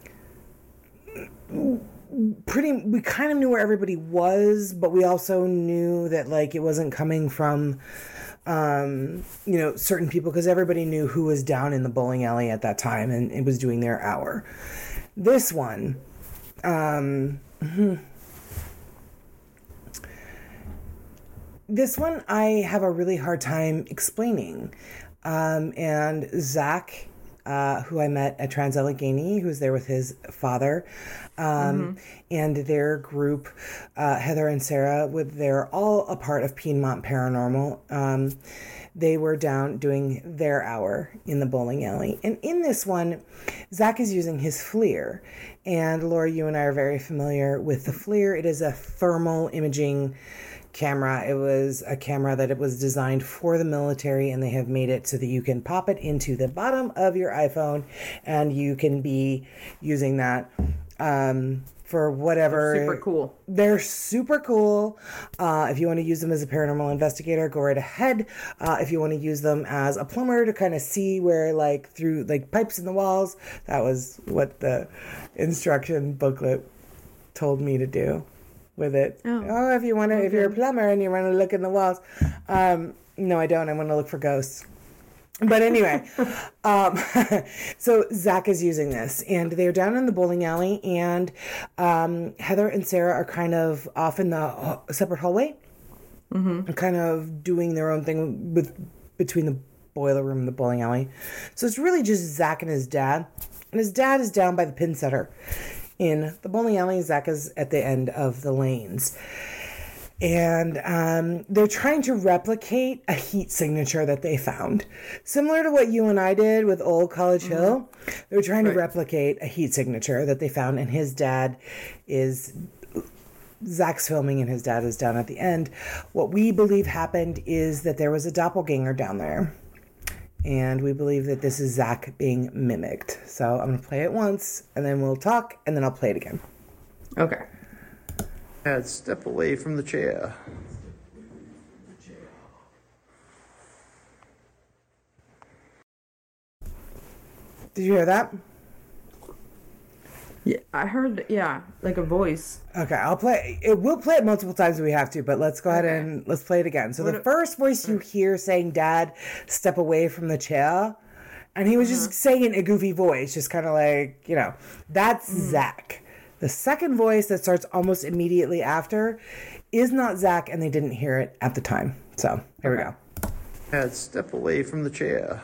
we kind of knew where everybody was, but we also knew that, like, it wasn't coming from... you know, certain people, because everybody knew who was down in the bowling alley at that time and it was doing their hour. This one, I have a really hard time explaining. And Zach, who I met at Trans-Allegheny, who's there with his father, and their group, Heather and Sarah, they're all a part of Piedmont Paranormal. They were down doing their hour in the bowling alley. And in this one, Zach is using his FLIR. And Laura, you and I are very familiar with the FLIR. It is a thermal imaging camera. It was a camera that it was designed for the military, and they have made it so that you can pop it into the bottom of your iPhone and you can be using that for whatever. They're super cool. They're super cool. If you want to use them as a paranormal investigator, go right ahead. If you want to use them as a plumber to kind of see where, like, through like pipes in the walls, that was what the instruction booklet told me to do with it. If you want to, if you're a plumber and you want to look in the walls. No, I don't. I want to look for ghosts. But anyway, so Zach is using this, and they're down in the bowling alley, and Heather and Sarah are kind of off in the separate hallway, and kind of doing their own thing between the boiler room and the bowling alley. So it's really just Zach and his dad, and his dad is down by the pin setter in the bowling alley. Zach is at the end of the lanes. And they're trying to replicate a heat signature that they found. Similar to what you and I did with Old College Hill. They're trying to replicate a heat signature that they found. And his dad is... Zach's filming and his dad is down at the end. What we believe happened is that there was a doppelganger down there. And we believe that this is Zach being mimicked. So I'm going to play it once, and then we'll talk, and then I'll play it again. Okay. Step away from the chair. Did you hear that? Yeah, I heard. Yeah, like a voice. Okay, I'll play it. We'll play it multiple times if we have to, but let's go ahead and let's play it again. So the first voice you hear saying, "Dad, step away from the chair," and he was just saying in a goofy voice, just kind of like, you know, that's Zach. The second voice that starts almost immediately after is not Zach, and they didn't hear it at the time. So here we go. Dad, step away from the chair.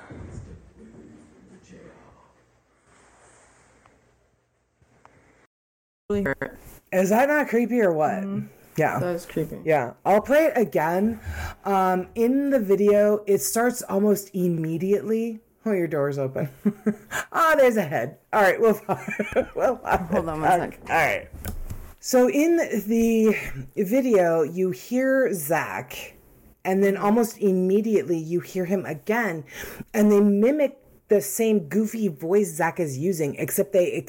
Is that not creepy or what? Yeah. That was creepy. Yeah. I'll play it again. In the video, it starts almost immediately. Oh, your door's open. Oh, there's a head. All right. We'll Hold on one sec. All right. So in the video, you hear Zach, and then almost immediately you hear him again, and they mimic the same goofy voice Zach is using, except they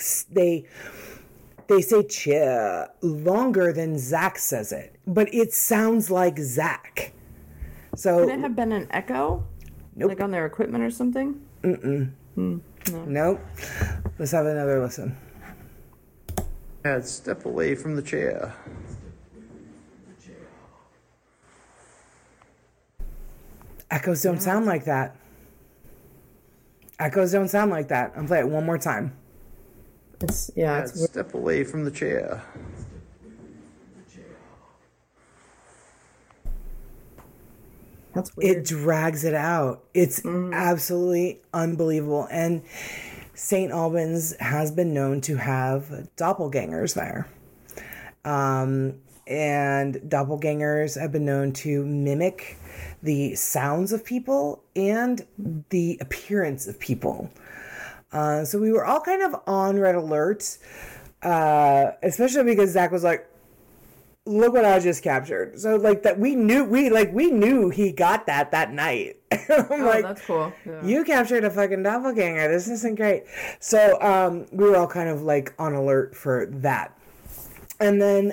say chair longer than Zach says it, but it sounds like Zach. So Could it have been an echo? Nope. Like on their equipment or something? Nope. Let's have another listen. Dad, step away from the chair. Echoes don't sound like that. Echoes don't sound like that. I'm playing it one more time. It's Dad, step away from the chair. That's weird. It drags it out. It's absolutely unbelievable. And St. Albans has been known to have doppelgangers there. And doppelgangers have been known to mimic the sounds of people and the appearance of people. So we were all kind of on red alert, especially because Zach was like, look what I just captured. So like that we knew he got that night. I'm like, that's cool. Yeah. You captured a fucking doppelganger. This isn't great. So we were all kind of like on alert for that. And then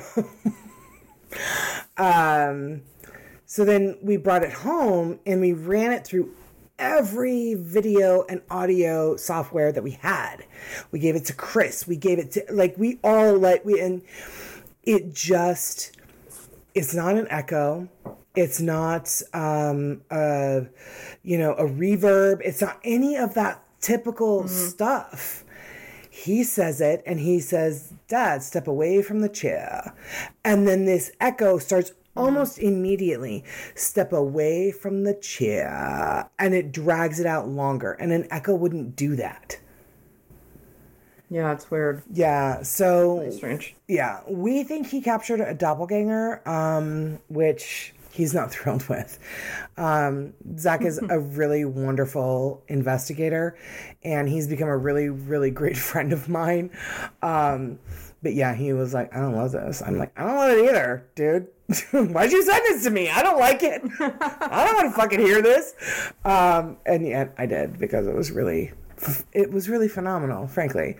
so then we brought it home and we ran it through every video and audio software that we had. We gave it to Chris. We gave it to and it just, it's not an echo. It's not, a reverb. It's not any of that typical stuff. He says it and he says, Dad, step away from the chair. And then this echo starts almost immediately, step away from the chair. And it drags it out longer. And an echo wouldn't do that. Yeah, it's weird. Yeah, so Very strange. Yeah, we think he captured a doppelganger, which he's not thrilled with. Zach is a really wonderful investigator, and he's become a really, really great friend of mine. But yeah, he was like, I don't love this. I'm like, I don't love it either, dude. Why'd you send this to me? I don't like it. I don't want to fucking hear this. And yet I did, because it was really phenomenal, frankly.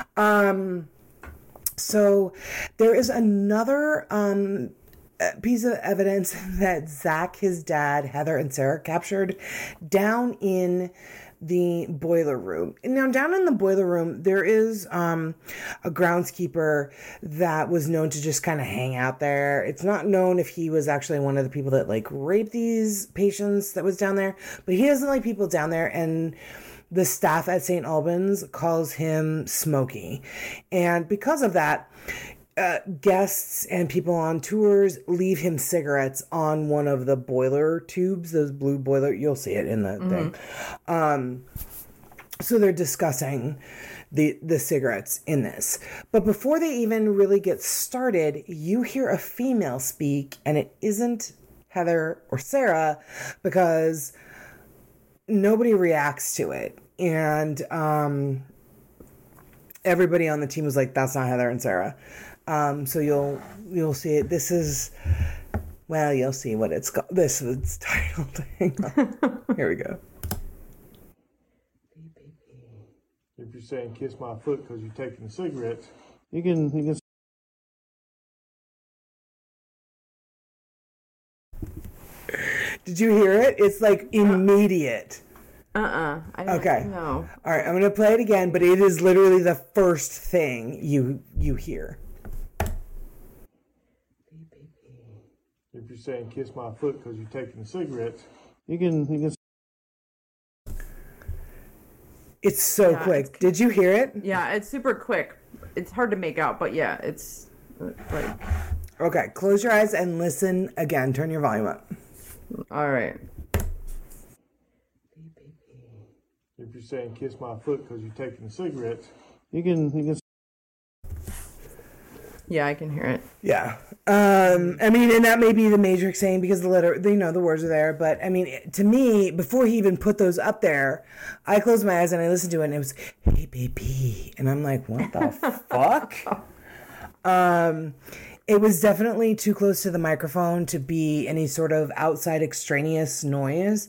So there is another piece of evidence that Zach, his dad, Heather, and Sarah captured down in the boiler room. Now, down in the boiler room, there is a groundskeeper that was known to just kind of hang out there. It's not known if he was actually one of the people that like raped these patients that was down there, but he doesn't like people down there, and the staff at St. Albans calls him Smokey. And because of that, guests and people on tours leave him cigarettes on one of the boiler tubes, those blue boiler, you'll see it in the thing. So they're discussing the cigarettes in this. But before they even really get started, you hear a female speak, and it isn't Heather or Sarah, because nobody reacts to it. And everybody on the team was like, that's not Heather and Sarah. So you'll see it. This is, well, you'll see what it's called. This is titled. Hang on. Here we go. If you're saying kiss my foot because you're taking cigarettes, You can. Did you hear it? It's like immediate. I don't Okay. know. All right, I'm going to play it again, but it is literally the first thing you hear. If you're saying kiss my foot because you're taking the cigarettes, You can. It's so Yeah, quick. it's- Did you hear it? Yeah, it's super quick. It's hard to make out, but yeah, it's like, Okay, close your eyes and listen again. Turn your volume up. all right. if you're saying kiss my foot because you're taking the cigarettes, You can. Yeah, I can hear it. Yeah. I mean, and that may be the Matrix saying because the letter, the words are there. But I mean, to me, before he even put those up there, I closed my eyes and I listened to it and it was, hey, baby. And I'm like, what the fuck? It was definitely too close to the microphone to be any sort of outside extraneous noise.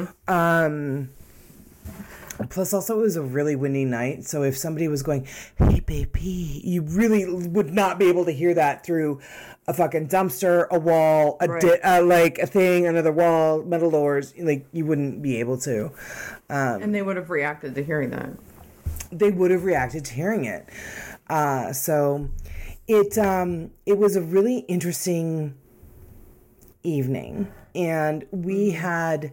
Plus, also, it was a really windy night. So if somebody was going, hey, baby, you really would not be able to hear that through a fucking dumpster, a wall, like a thing, another wall, metal doors. Like, you wouldn't be able to. And they would have reacted to hearing that. They would have reacted to hearing it. So it was a really interesting evening. And we had...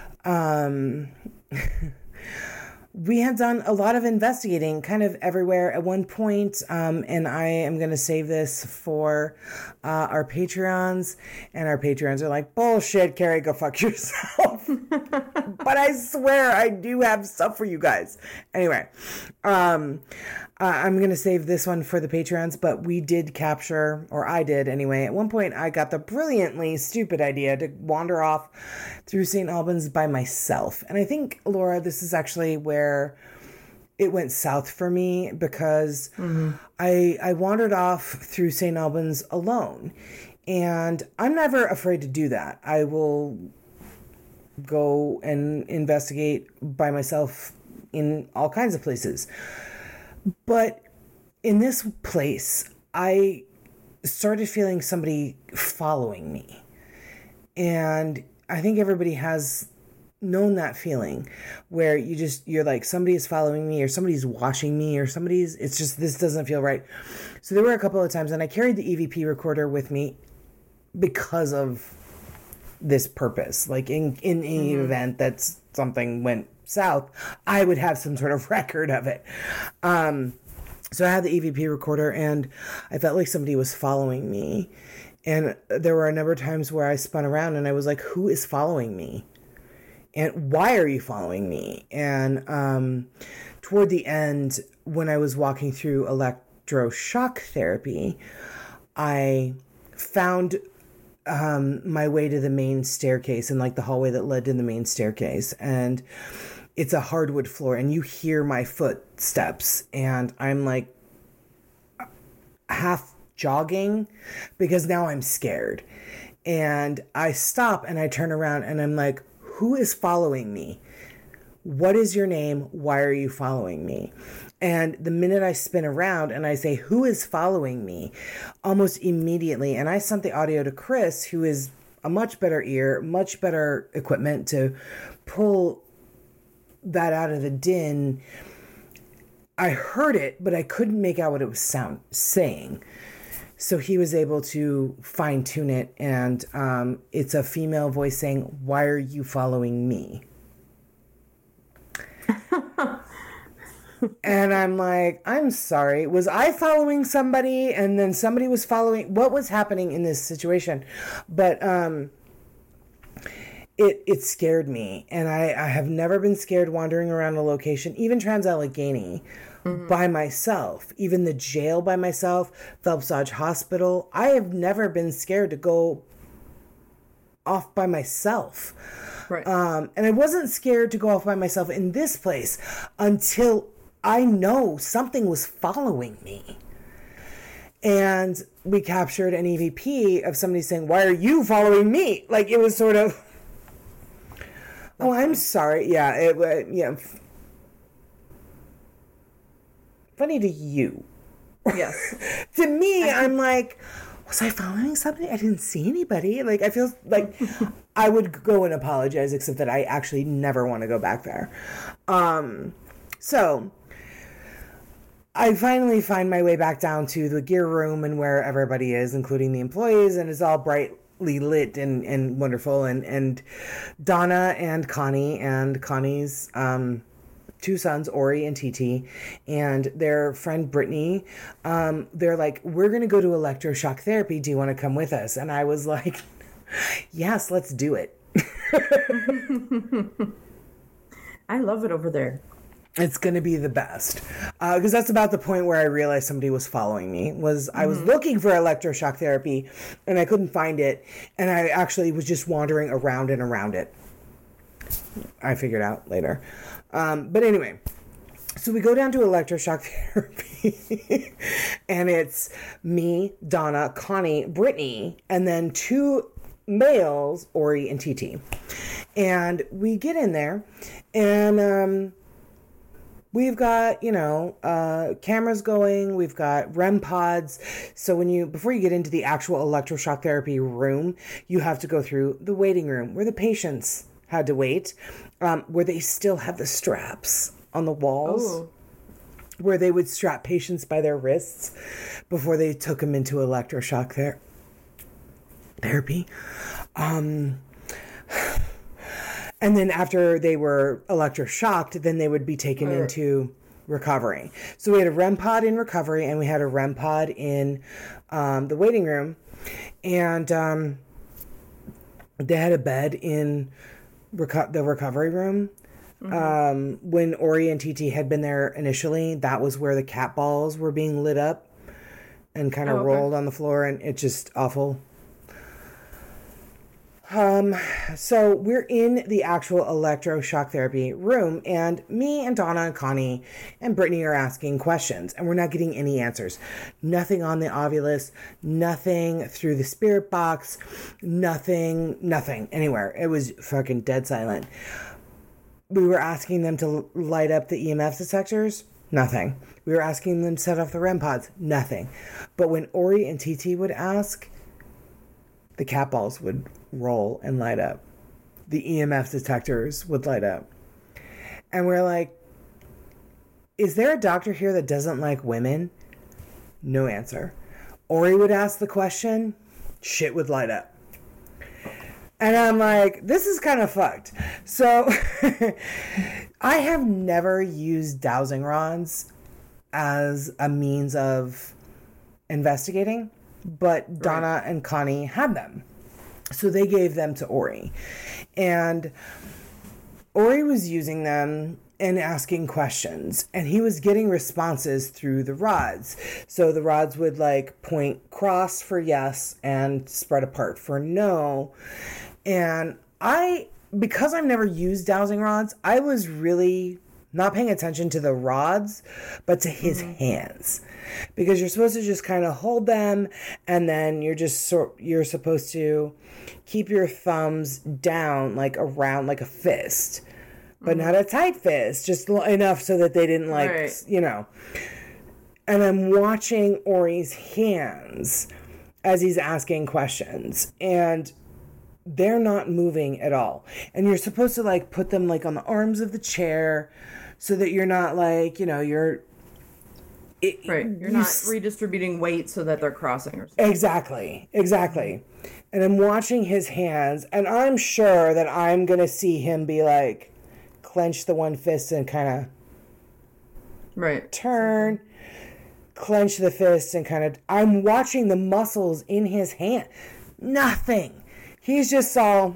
we had done a lot of investigating kind of everywhere at one point, and I am going to save this for our Patreons, and our Patreons are like, bullshit, Carrie, go fuck yourself. But I swear I do have stuff for you guys. Anyway, I'm going to save this one for the Patreons, but we did capture, or I did anyway. At one point, I got the brilliantly stupid idea to wander off through St. Albans by myself. And I think, Laura, this is actually where it went south for me because I wandered off through St. Albans alone. And I'm never afraid to do that. I will go and investigate by myself in all kinds of places. But in this place, I started feeling somebody following me. And I think everybody has known that feeling where you're like, somebody is following me or somebody's watching me or it's just, this doesn't feel right. So there were a couple of times, and I carried the EVP recorder with me because of this purpose. Like in any event that something went south, I would have some sort of record of it. So I had the EVP recorder and I felt like somebody was following me. And there were a number of times where I spun around and I was like, who is following me? And why are you following me? And toward the end, when I was walking through electroshock therapy, I found my way to the main staircase and like the hallway that led to the main staircase. And it's a hardwood floor and you hear my footsteps and I'm like half jogging because now I'm scared. And I stop and I turn around and I'm like, who is following me? What is your name? Why are you following me? And the minute I spin around and I say, who is following me? Almost immediately. And I sent the audio to Chris, who is a much better ear, much better equipment to pull that out of the din. I heard it, but I couldn't make out what it was saying. So he was able to fine tune it. And it's a female voice saying, why are you following me? And I'm like, I'm sorry. Was I following somebody? And then somebody was following. What was happening in this situation? But it scared me. And I have never been scared wandering around a location, even Trans-Allegheny, by myself. Even the jail by myself, Phelps Dodge Hospital. I have never been scared to go off by myself. Right. And I wasn't scared to go off by myself in this place until I know something was following me. And we captured an EVP of somebody saying, why are you following me? Like, it was sort of, oh, I'm sorry. Yeah, yeah. Funny to you. Yes. To me, I'm like, was I following somebody? I didn't see anybody. Like, I feel like I would go and apologize, except that I actually never want to go back there. So I finally find my way back down to the gear room and where everybody is, including the employees, and it's all brightly lit and wonderful. And Donna and Connie's two sons, Ori and TT, and their friend Brittany, they're like, we're going to go to electroshock therapy. Do you want to come with us? And I was like, yes, let's do it. I love it over there. It's going to be the best. Because that's about the point where I realized somebody was following me. I was looking for electroshock therapy, and I couldn't find it. And I actually was just wandering around and around it. I figured out later. But anyway, so we go down to electroshock therapy. And it's me, Donna, Connie, Brittany, and then two males, Ori and TT. And we get in there, and we've got, cameras going. We've got REM pods. So before you get into the actual electroshock therapy room, you have to go through the waiting room where the patients had to wait, where they still have the straps on the walls, where they would strap patients by their wrists before they took them into electroshock therapy. And then after they were electroshocked, then they would be taken into recovery. So we had a REM pod in recovery, and we had a REM pod in the waiting room. And they had a bed in the recovery room. When Ori and TT had been there initially, that was where the cat balls were being lit up and kind of rolled on the floor, and it's just awful. So we're in the actual electroshock therapy room, and me and Donna and Connie and Brittany are asking questions, and we're not getting any answers. Nothing on the Ovilus, nothing through the spirit box, nothing anywhere. It was fucking dead silent. We were asking them to light up the EMF detectors, nothing. We were asking them to set off the REM pods, nothing. But when Ori and TT would ask, the cat balls would roll and light up. The EMF detectors would light up. And we're like, is there a doctor here that doesn't like women? No answer. Ori would ask the question, shit would light up. And I'm like, this is kind of fucked. So I have never used dowsing rods as a means of investigating, but Donna and Connie had them. So they gave them to Ori. And Ori was using them and asking questions. And he was getting responses through the rods. So the rods would point cross for yes and spread apart for no. And because I've never used dowsing rods, I was really not paying attention to the rods, but to his hands. Because you're supposed to just kind of hold them, and then you're supposed to keep your thumbs down around like a fist, but not a tight fist, just enough so that they didn't And I'm watching Ori's hands as he's asking questions, and they're not moving at all. And you're supposed to put them on the arms of the chair so that you're not you're not redistributing weight so that they're crossing or something. Exactly. And I'm watching his hands, and I'm sure that I'm going to see him be clench the one fist and kind of turn, clench the fist and kind of, I'm watching the muscles in his hand. Nothing. He's just all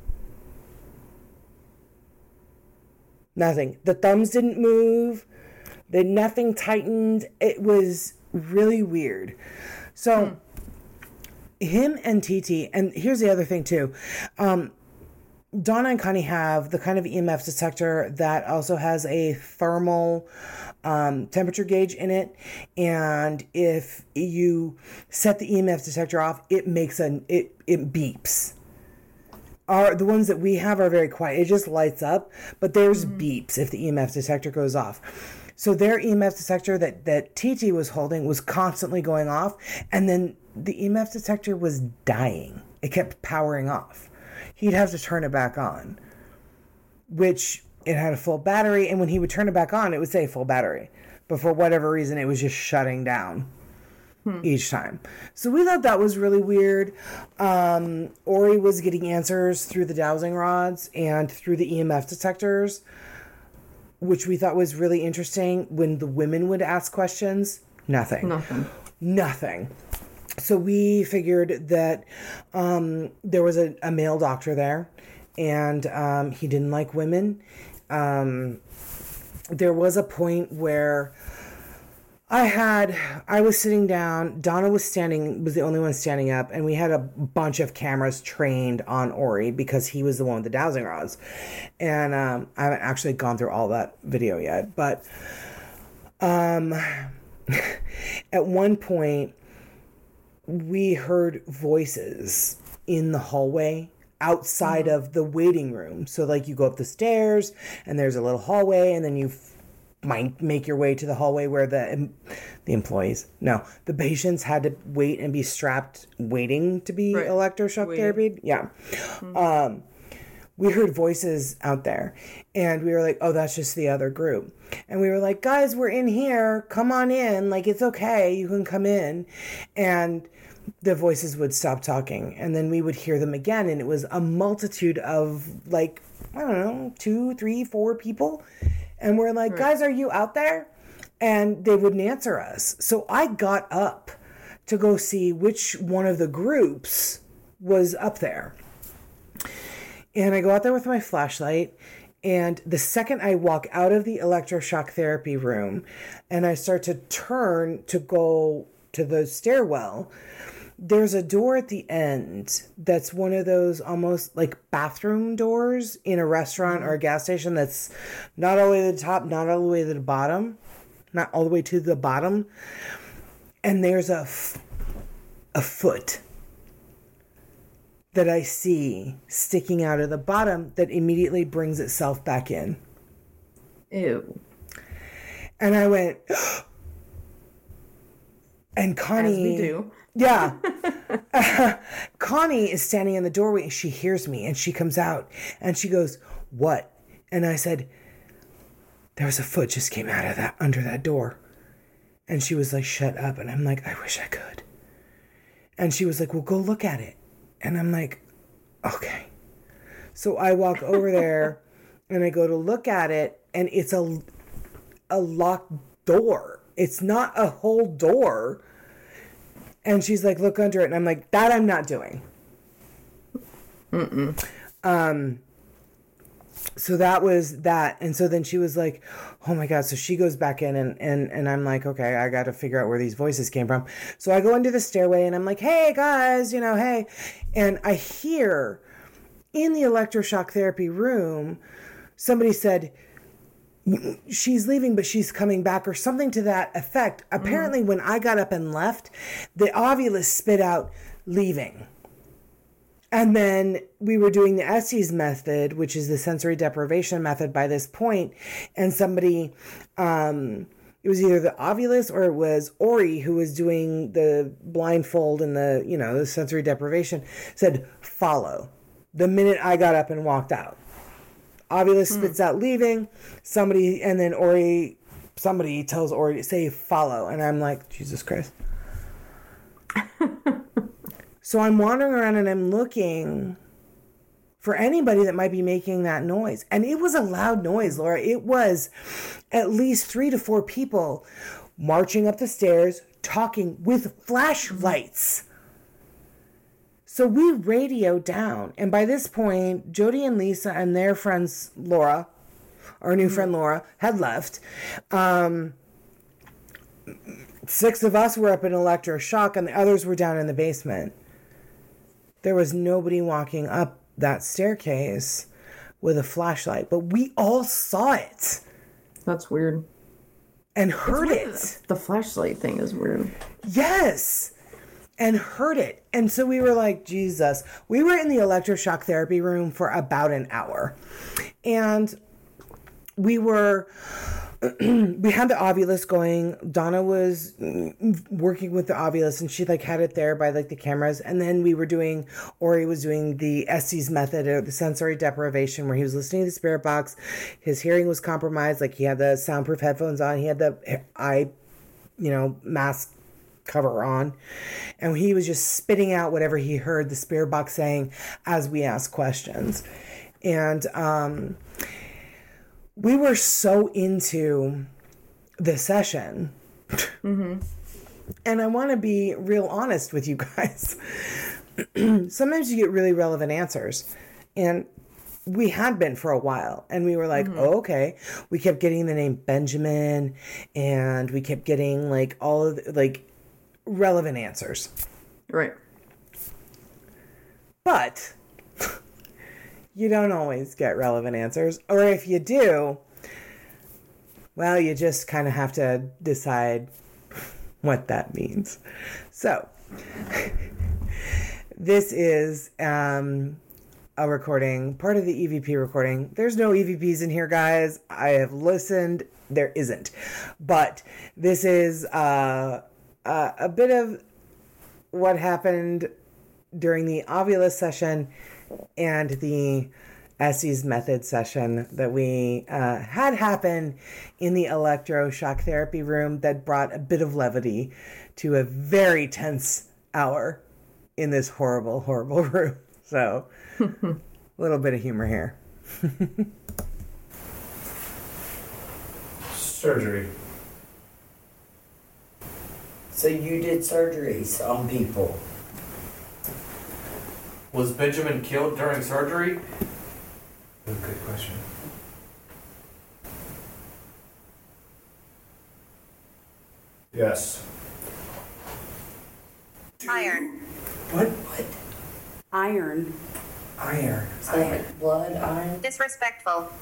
nothing. The thumbs didn't move. Nothing tightened. It was really weird. So him and TT, and here's the other thing too. Donna and Connie have the kind of EMF detector that also has a thermal temperature gauge in it. And if you set the EMF detector off, it makes it beeps. The ones that we have are very quiet. It just lights up, but there's beeps if the EMF detector goes off. So their EMF detector that TT was holding was constantly going off, and then the EMF detector was dying. It kept powering off. he'd have to turn it back on, which it had a full battery. And when he would turn it back on, it would say full battery. But for whatever reason, it was just shutting down each time. So we thought that was really weird. Ori was getting answers through the dowsing rods and through the EMF detectors, which we thought was really interesting. When the women would ask questions, nothing. So we figured that there was a male doctor there, and he didn't like women. There was a point where I was sitting down, Donna was the only one standing up, and we had a bunch of cameras trained on Ori because he was the one with the dowsing rods. And I haven't actually gone through all that video yet, but at one point we heard voices in the hallway outside of the waiting room. So like you go up the stairs and there's a little hallway, and then you might make your way to the hallway where the patients had to wait and be strapped waiting to be electroshock therapy. Yeah. We heard voices out there, and we were like, oh, that's just the other group. And we were like, guys, we're in here. Come on in. Like, it's okay. You can come in. And the voices would stop talking, and then we would hear them again. And it was a multitude of, like, I don't know, 2, 3, 4 people. And we're like, guys, are you out there? And they wouldn't answer us. So I got up to go see which one of the groups was up there. And I go out there with my flashlight. And the second I walk out of the electroshock therapy room and I start to turn to go to the stairwell, there's a door at the end that's one of those almost like bathroom doors in a restaurant or a gas station that's not all the way to the top, not all the way to the bottom, not all the way to the bottom. And there's a foot that I see sticking out of the bottom that immediately brings itself back in. Ew. And I went, and Connie... As we do. Yeah. Connie is standing in the doorway, and she hears me, and she comes out, and she goes, what? And I said, there was a foot just came out of that, under that door. And she was like, shut up. And I'm like, I wish I could. And she was like, well, go look at it. And I'm like, okay. So I walk over there, and I go to look at it, and it's a locked door. It's not a whole door. And she's like, look under it. And I'm like, that I'm not doing. So that was that. And so then she was like, oh my God. So she goes back in, and I'm like, okay, I got to figure out where these voices came from. So I go into the stairway, and I'm like, hey guys, hey. And I hear in the electroshock therapy room, somebody said, she's leaving, but she's coming back, or something to that effect. Apparently, when I got up and left, the Ovilus spit out leaving. And then we were doing the Estes method, which is the sensory deprivation method by this point. And somebody, it was either the Ovilus or it was Ori who was doing the blindfold and the sensory deprivation, said, follow. The minute I got up and walked out. Ovilus spits out leaving, somebody tells Ori to say follow. And I'm like, Jesus Christ. So I'm wandering around and I'm looking for anybody that might be making that noise. And it was a loud noise, Laura. It was at least 3 to 4 people marching up the stairs, talking with flashlights. So we radioed down, and by this point, Jody and Lisa and their friends, Laura, our new friend Laura, had left. 6 of us were up in electroshock, and the others were down in the basement. There was nobody walking up that staircase with a flashlight, but we all saw it. That's weird. And heard it. The flashlight thing is weird. Yes. And heard it. And so we were like, Jesus. We were in the electroshock therapy room for about an hour. And we were we had the Ovilus going. Donna was working with the Ovilus, and she like had it there by like the cameras. And then Ori was doing the Estes method, or the sensory deprivation, where he was listening to the spirit box. His hearing was compromised. Like he had the soundproof headphones on. He had the mask cover on, and he was just spitting out whatever he heard the spirit box saying as we asked questions. And we were so into the session. And I want to be real honest with you guys. Sometimes you get really relevant answers, and we had been for a while, and we were like, oh, okay. We kept getting the name Benjamin, and we kept getting like all of the, like relevant answers. Right. But you don't always get relevant answers. Or if you do, well, you just kind of have to decide what that means. So this is a recording, part of the EVP recording. There's no EVPs in here, guys. I have listened. There isn't. But this is a bit of what happened during the Ovilus session and the Estes method session that we had happen in the electroshock therapy room that brought a bit of levity to a very tense hour in this horrible, horrible room. So, a little bit of humor here. Surgery. So you did surgeries on people. Was Benjamin killed during surgery? That's a good question. Yes. Iron. What? Iron. Iron. Like blood, iron. Disrespectful.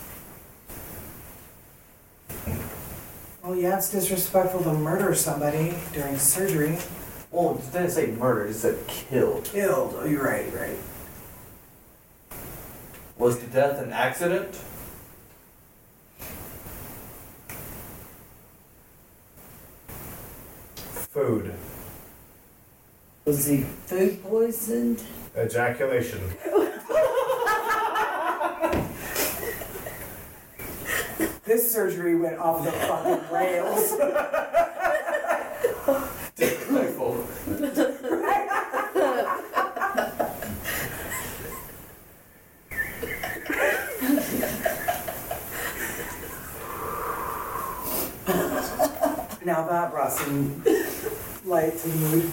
Well, yeah, it's disrespectful to murder somebody during surgery. Well, it didn't say murder, it said killed. Killed. Oh, you're right, Was the death an accident? Food. Was he food poisoned? Ejaculation. This surgery went off the fucking rails. Disrespectful. Now that brought some light to the mood.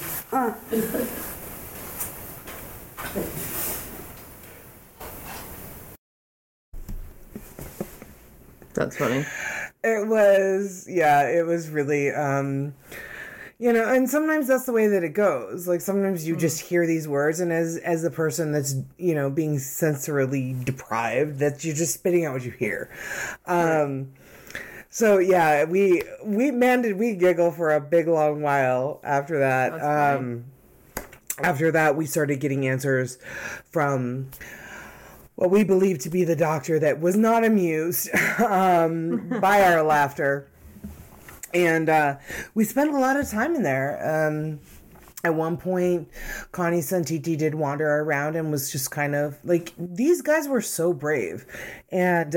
That's funny. It was really, and sometimes that's the way that it goes. Like, sometimes you just hear these words, and as the person that's, being sensorily deprived, that you're just spitting out what you hear. So yeah, we did we giggle for a big long while after that. After that, we started getting answers from what we believe to be the doctor that was not amused by our laughter. And we spent a lot of time in there. At one point, Connie Santiti did wander around and was just kind of like, these guys were so brave. And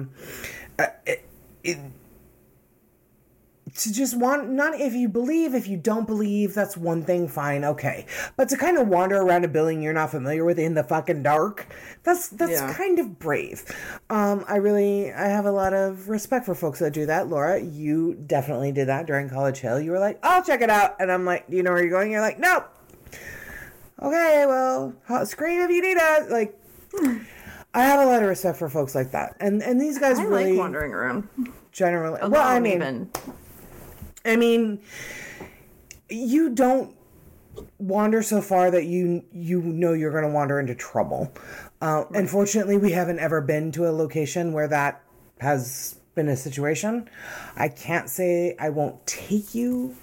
to just want, not if you believe, if you don't believe, that's one thing, fine, okay. But to kind of wander around a building you're not familiar with in the fucking dark, that's kind of brave. I have a lot of respect for folks that do that. Laura, you definitely did that during College Hill. You were like, I'll check it out. And I'm like, do you know where you're going? You're like, nope. Okay, well, scream if you need it. Like, I have a lot of respect for folks like that. And these guys I really like wandering around. Generally. Alone, well, I mean, you don't wander so far that you know you're going to wander into trouble. Unfortunately, we haven't ever been to a location where that has been a situation. I can't say I won't take you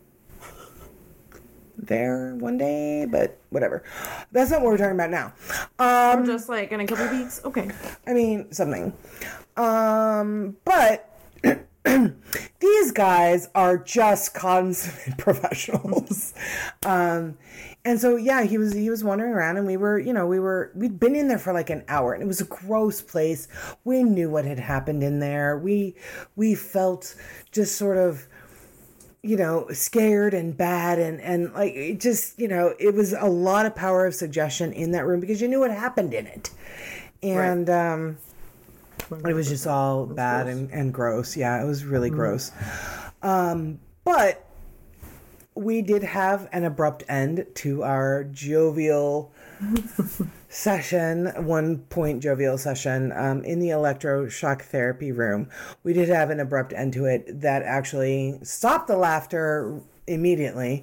there one day, but whatever. That's not what we're talking about now. Just like in a couple of weeks. Okay. I mean, something. But these guys are just consummate professionals. And so, yeah, he was wandering around, and we'd been in there for like an hour, and it was a gross place. We knew what had happened in there. We felt just sort of, scared and bad, and like, it just, it was a lot of power of suggestion in that room because you knew what happened in it. And, it was just all bad and gross. Yeah, it was really gross. But we did have an abrupt end to our jovial session, 1 point jovial session in the electroshock therapy room. We did have an abrupt end to it that actually stopped the laughter immediately.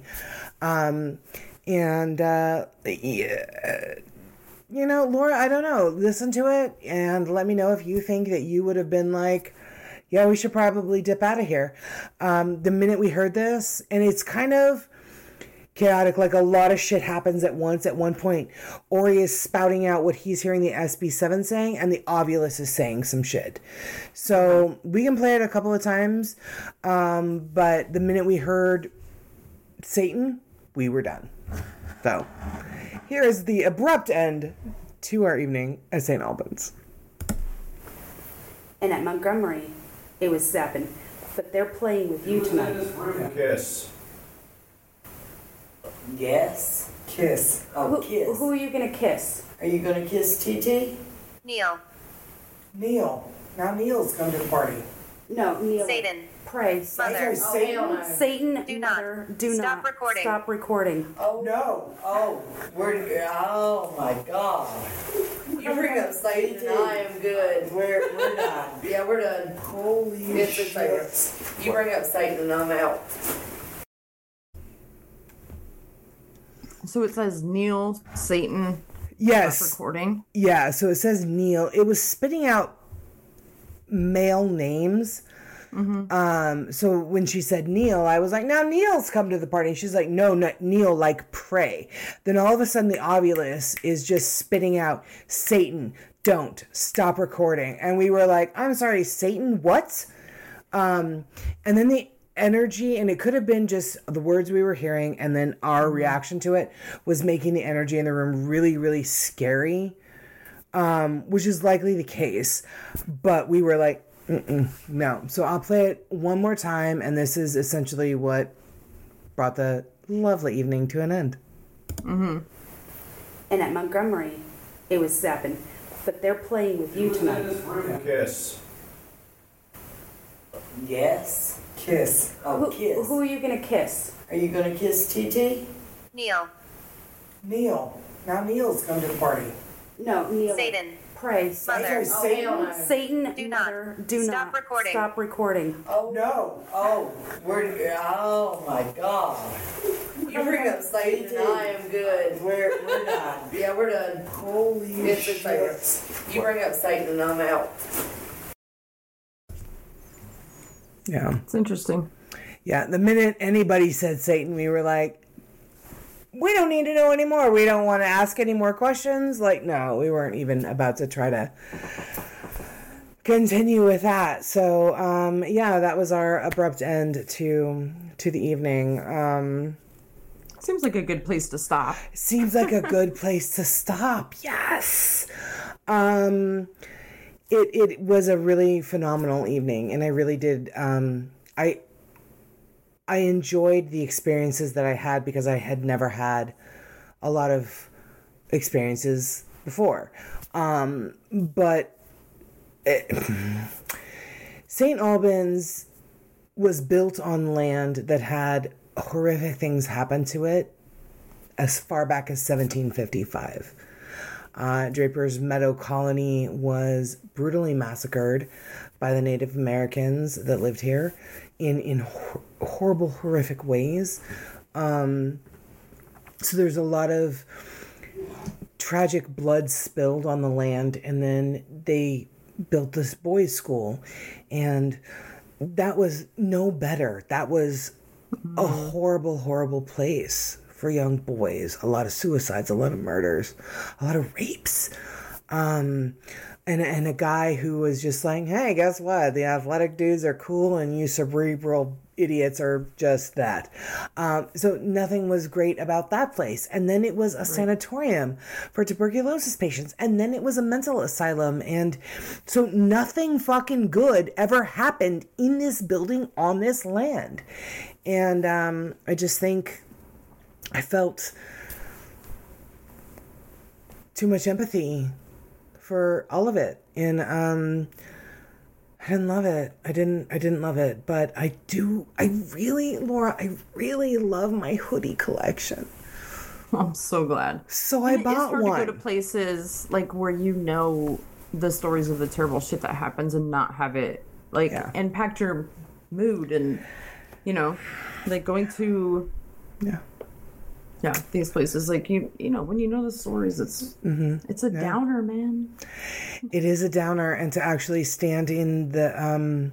Laura, I don't know. Listen to it and let me know if you think that you would have been like, yeah, we should probably dip out of here. The minute we heard this, and it's kind of chaotic, like a lot of shit happens at once. At one point, Ori is spouting out what he's hearing the SB7 saying, and the Ovulus is saying some shit. So we can play it a couple of times, but the minute we heard Satan, we were done. So here is the abrupt end to our evening at St. Albans. And at Montgomery, it was zapping. But they're playing with you tonight. Kiss. Yes. Kiss. Oh, kiss. Who are you going to kiss? Are you going to kiss TT? Neil. Neil. Now Neil's come to the party. No, Neil. Satan. Pray. Mother. Satan. Satan, Do Mother, not. do Stop not. recording. Stop recording. Oh, no. Oh, oh my God. You bring up Satan and I am good. We're done. Yeah, we're done. Holy It's shit. over. You bring up Satan and I'm out. So it says Neil, Satan. Yes. Stop recording. Yeah, so it says Neil. It was spitting out male names. So when she said Neil, I was like, now Neil's come to the party. And she's like, no, not Neil, like pray. Then all of a sudden the Ovulus is just spitting out Satan, don't stop recording. And we were like, I'm sorry, Satan, what? And then the energy, and it could have been just the words we were hearing, and then our reaction to it was making the energy in the room really, really scary, which is likely the case. But we were like, no. So I'll play it one more time, and this is essentially what brought the lovely evening to an end. And at Montgomery, it was zapping. But they're playing with you tonight. Kiss. Yes. Kiss. Oh, kiss. Who are you going to kiss? Are you going to kiss TT? Neil. Neil. Now Neil's come to the party. No, Neil. Satan. Pray. Mother. Satan, Do not. Mother, do Stop not. recording. Stop recording. Oh, no. Oh, oh my God. You bring up Satan and I am good. We're done. Yeah, we're done. Holy It's shit. over. You bring up Satan and I'm out. Yeah. It's interesting. Yeah, the minute anybody said Satan, we were like, we don't need to know anymore. We don't want to ask any more questions. Like, no, we weren't even about to try to continue with that. So, yeah, that was our abrupt end to the evening. Seems like a good place to stop. Seems like a good place to stop. Yes. It was a really phenomenal evening, and I really did. I enjoyed the experiences that I had because I had never had a lot of experiences before. But St. Albans was built on land that had horrific things happen to it as far back as 1755. Draper's Meadow Colony was brutally massacred by the Native Americans that lived here in horrible, horrific ways. So there's a lot of tragic blood spilled on the land, and then they built this boys' school, and that was no better. That was a horrible, horrible place for young boys. A lot of suicides, a lot of murders, a lot of rapes. and a guy who was just like, hey, guess what? The athletic dudes are cool and you cerebral idiots are just that. So nothing was great about that place. And then it was a sanatorium for tuberculosis patients. And then it was a mental asylum. And so nothing fucking good ever happened in this building on this land. And I just think I felt too much empathy for all of it. And I didn't love it. I didn't love it. But Laura, I really love my hoodie collection. I'm so glad. So I bought It's hard one. to go to places like where you know the stories of the terrible shit that happens and not have it like impact your mood and like going to these places like you know when you know the stories it's a downer, man. It is a downer, and to actually stand in the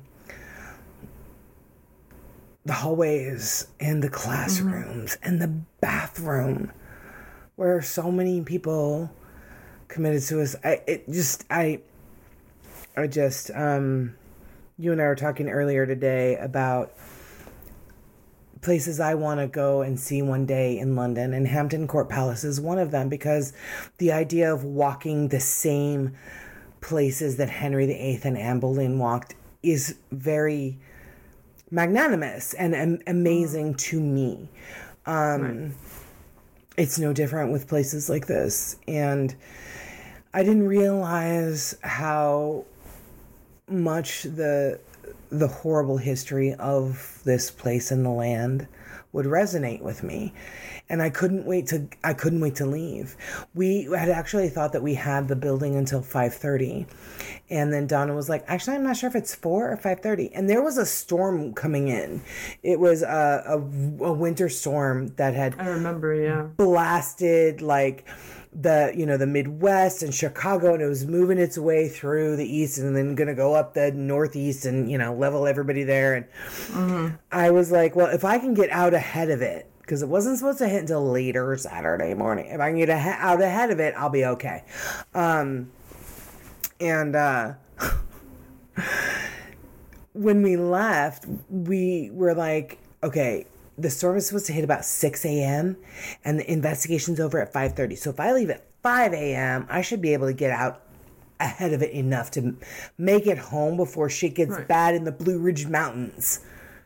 hallways and the classrooms and the bathroom where so many people committed suicide. You and I were talking earlier today about places I want to go and see one day in London, and Hampton Court Palace is one of them, because the idea of walking the same places that Henry VIII and Anne Boleyn walked is very magnanimous and amazing to me. It's no different with places like this. And I didn't realize how much the horrible history of this place in the land would resonate with me. And I couldn't wait to leave. We had actually thought that we had the building until 5:30. And then Donna was like, actually, I'm not sure if it's 4 or 5:30. And there was a storm coming in. It was a winter storm that had blasted like the Midwest and Chicago, and it was moving its way through the east and then going to go up the northeast and, level everybody there. And I was like, well, if I can get out ahead of it, because it wasn't supposed to hit until later Saturday morning. If I can get out ahead of it, I'll be okay. When we left, we were like, okay, the storm is supposed to hit about 6 a.m. and the investigation's over at 5:30. So if I leave at 5 a.m., I should be able to get out ahead of it enough to make it home before shit gets bad in the Blue Ridge Mountains.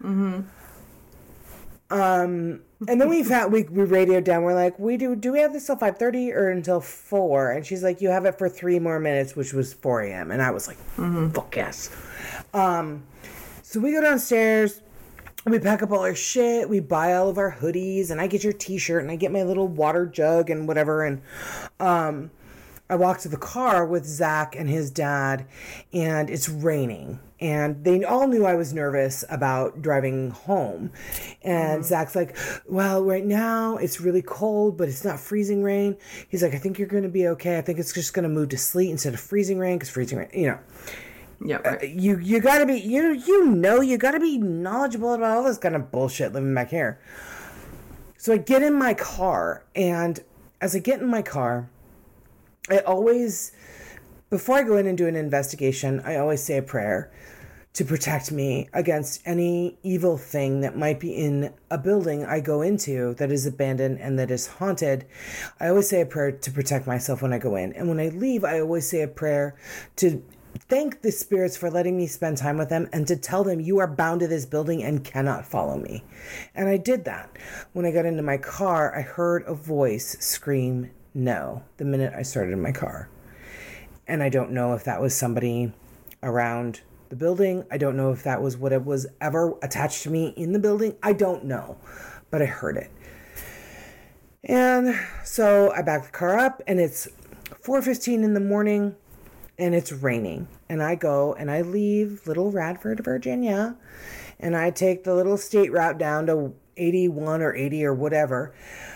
And then we radioed down. We're like, do we have this till 5:30 or until 4? And she's like, you have it for 3 more minutes, which was 4 a.m. And I was like, fuck yes. So we go downstairs. We pack up all our shit. We buy all of our hoodies, and I get your t-shirt, and I get my little water jug and whatever. And I walk to the car with Zach and his dad, and it's raining. And they all knew I was nervous about driving home. And Zach's like, well, right now it's really cold, but it's not freezing rain. He's like, I think you're going to be okay. I think it's just going to move to sleet instead of freezing rain, because freezing rain, Yeah, right. You gotta be you gotta be knowledgeable about all this kind of bullshit living back here. So I get in my car, and as I get in my car, I always, before I go in and do an investigation, I always say a prayer to protect me against any evil thing that might be in a building I go into that is abandoned and that is haunted. I always say a prayer to protect myself when I go in. And when I leave, I always say a prayer to thank the spirits for letting me spend time with them and to tell them you are bound to this building and cannot follow me. And I did that. When I got into my car, I heard a voice scream no the minute I started in my car. And I don't know if that was somebody around the building. I don't know if that was what it was ever attached to me in the building. I don't know, but I heard it. And so I back the car up, and it's 4:15 in the morning. And it's raining, and I go and I leave Little Radford, Virginia, and I take the little state route down to 81 or 80 or whatever.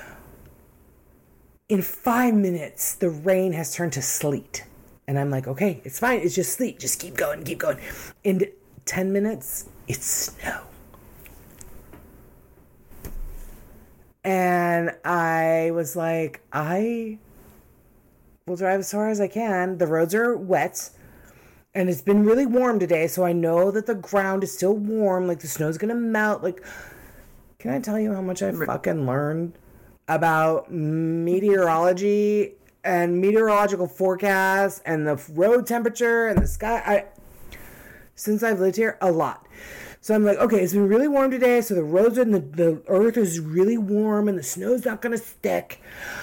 In 5 minutes, the rain has turned to sleet. And I'm like, okay, it's fine. It's just sleet. Just keep going, keep going. In 10 minutes, it's snow. And I was like, I will drive as far as I can. The roads are wet. And it's been really warm today, so I know that the ground is still warm. Like, the snow's gonna melt. Like, can I tell you how much I fucking learned about meteorology and meteorological forecasts and the road temperature and the sky? Since I've lived here, a lot. So I'm like, okay, it's been really warm today, so the roads and the earth is really warm and the snow's not gonna stick.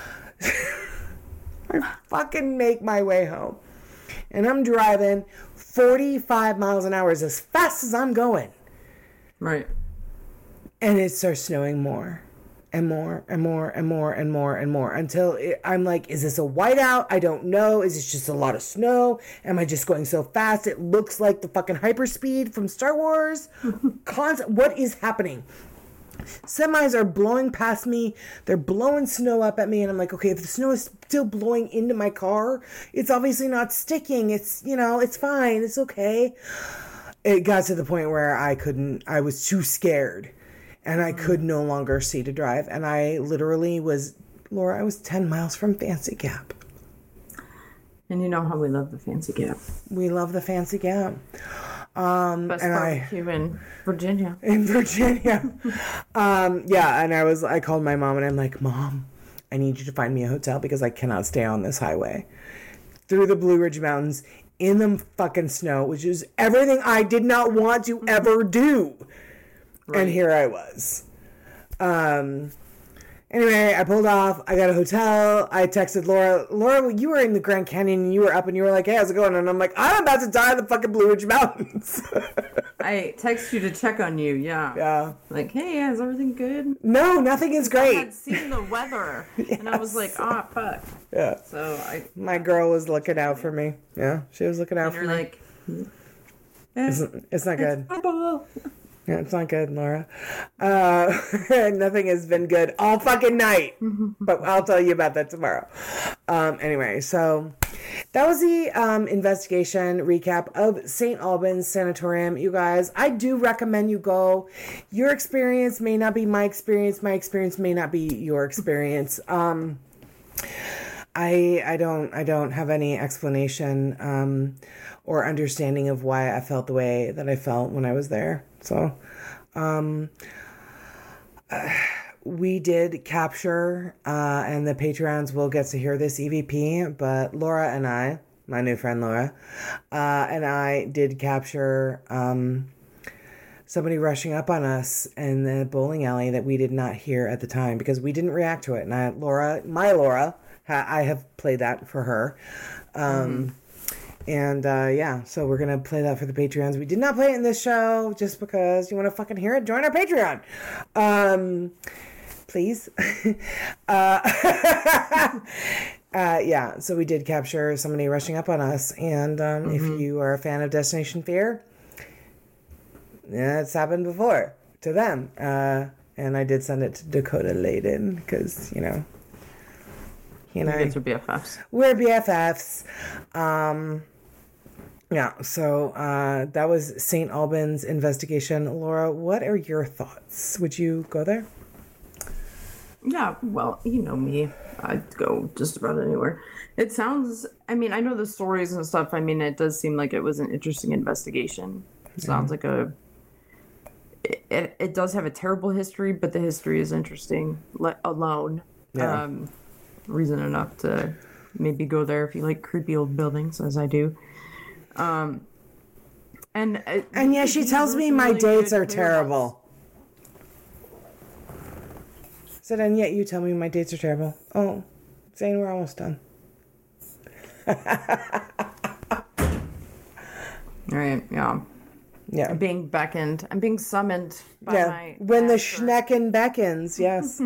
I fucking make my way home. And I'm driving 45 miles an hour, is as fast as I'm going. Right. And it starts snowing more and more and more and more and more and more until I'm like, is this a whiteout? I don't know. Is this just a lot of snow? Am I just going so fast? It looks like the fucking hyperspeed from Star Wars. What is happening? Semis are blowing past me. They're blowing snow up at me. And I'm like, okay, if the snow is still blowing into my car, it's obviously not sticking. It's, it's fine. It's okay. It got to the point where I was too scared and I could no longer see to drive. And I literally Laura, I was 10 miles from Fancy Gap. And you know how we love the Fancy Gap. We love the Fancy Gap. Best barbecue in Virginia. In Virginia. Yeah, and I called my mom and I'm like, Mom, I need you to find me a hotel because I cannot stay on this highway. Through the Blue Ridge Mountains, in the fucking snow, which is everything I did not want to ever do. Right. And here I was. Anyway, I pulled off. I got a hotel. I texted Laura. Laura, you were in the Grand Canyon and you were up and you were like, hey, how's it going? And I'm like, I'm about to die in the fucking Blue Ridge Mountains. I text you to check on you, yeah. Yeah. Like, hey, is everything good? No, nothing is great. I had seen the weather. Yes. And I was like, fuck. Yeah. So my girl was looking out for me. Yeah, she was looking out for me. Like, it's not good. Yeah, it's not good, Laura. Nothing has been good all fucking night. But I'll tell you about that tomorrow. Anyway, so that was the investigation recap of St. Albans Sanatorium. You guys, I do recommend you go. Your experience may not be my experience. My experience may not be your experience. I don't have any explanation or understanding of why I felt the way that I felt when I was there. So, we did capture, and the Patreons will get to hear this EVP, but Laura and I, my new friend Laura, and I did capture, somebody rushing up on us in the bowling alley that we did not hear at the time because we didn't react to it. And my Laura, I have played that for her. And, yeah, so we're going to play that for the Patreons. We did not play it in this show just because you want to fucking hear it. Join our Patreon. Please. Yeah, so we did capture somebody rushing up on us. And if you are a fan of Destination Fear, yeah, it's happened before to them. And I did send it to Dakota Layden because, you guys are BFFs. We're BFFs. Yeah, so that was St. Albans investigation. Laura, what are your thoughts? Would you go there? Yeah, well, you know me. I'd go just about anywhere. It sounds, I know the stories and stuff. It does seem like it was an interesting investigation. It sounds like it does have a terrible history, but the history is interesting alone. Yeah. Reason enough to maybe go there if you like creepy old buildings, as I do. And yeah, she tells me my dates are terrible. I said, and yet you tell me my dates are terrible. Oh, Zane, we're almost done. All right, yeah. Yeah. I'm being beckoned. I'm being summoned by my when the master. Schnecken beckons, yes.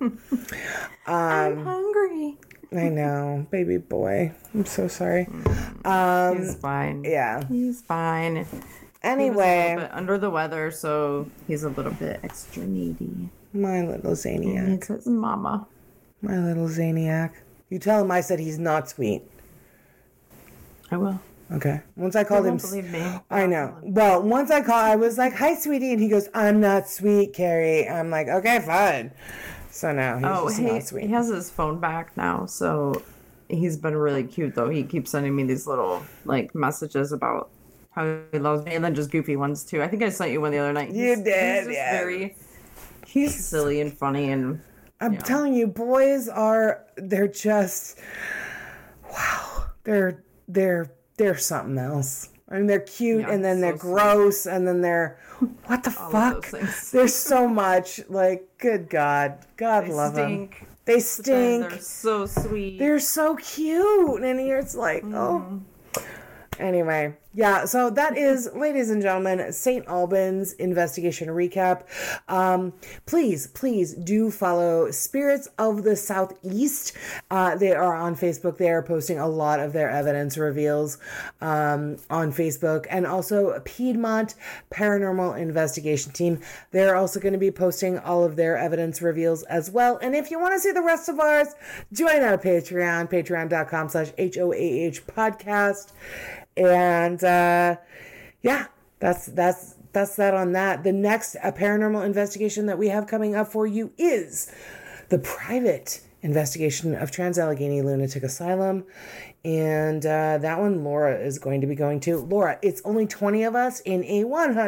I'm hungry. I know, baby boy. I'm so sorry. He's fine. Yeah. He's fine. Anyway. He was a little bit under the weather, so he's a little bit extra needy. My little Zaniac. He needs his mama. My little Zaniac. You tell him I said he's not sweet. I will. Okay. Once I called him. Believe me. I know. Well, once I was like, "Hi, sweetie," and he goes, "I'm not sweet, Carrie." I'm like, "Okay, fine." So now he's just not sweet. He has his phone back now, so he's been really cute though. He keeps sending me these little like messages about how he loves me, and then just goofy ones too. I think I sent you one the other night. You did, He's just yeah. he's silly and funny, and I'm telling you, boys they're just, wow. They're something else. I mean, they're cute, Yeah, and then they're so gross, and then they're, what the All of fuck? those things. There's so much, like, good God. God love them. stink. They And stink. they're so sweet. They're so cute. And it's like, oh. Anyway, yeah, so that is, ladies and gentlemen, St. Albans investigation recap. Please do follow Spirits of the Southeast. They are on Facebook. They are posting a lot of their evidence reveals on Facebook, and also Piedmont Paranormal Investigation Team. They're also going to be posting all of their evidence reveals as well. And if you want to see the rest of ours, join our Patreon, patreon.com/HOAH podcast. And yeah, that's that on that. The next paranormal investigation that we have coming up for you is the private investigation of Trans-Allegheny Lunatic Asylum. And that one Laura is going to be going to. Laura, it's only 20 of us in a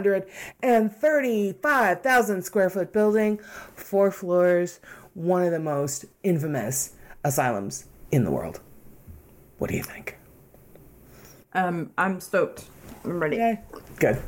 135,000 square foot building, 4 floors, one of the most infamous asylums in the world. What do you think? I'm stoked. I'm ready. Okay, good.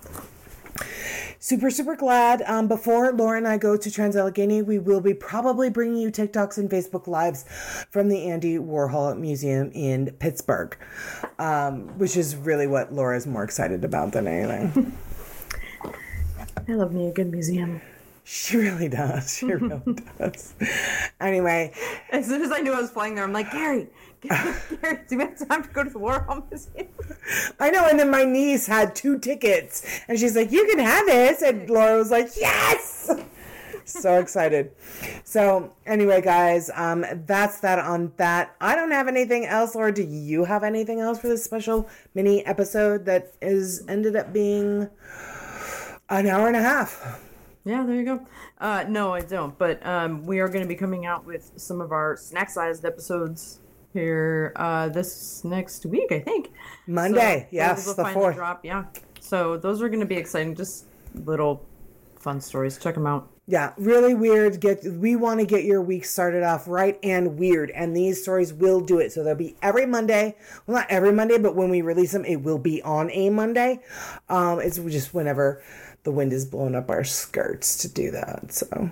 Super glad. Before Laura and I go to Trans-Allegheny, we will be probably bringing you TikToks and Facebook Lives from the Andy Warhol Museum in Pittsburgh, which is really what Laura's more excited about than anything. I love me a good museum. She really does. She really does. Anyway. As soon as I knew I was flying there, I'm like, Gary, do we have time to go to the Warhol Museum? I know, and then my niece had 2 tickets, and she's like, you can have it, and Laura was like, yes! So excited. So, anyway, guys, that's that on that. I don't have anything else. Laura, do you have anything else for this special mini episode that ended up being an hour and a half? Yeah, there you go. No, I don't. But we are going to be coming out with some of our snack-sized episodes here this next week, I think. Monday, so yes, those the will finally 4th. drop, yeah. So those are going to be exciting. Just little fun stories. Check them out. Yeah, really weird. We want to get your week started off right and weird, and these stories will do it. So they'll be every Monday. Well, not every Monday, but when we release them, it will be on a Monday. It's just whenever the wind is blowing up our skirts to do that. So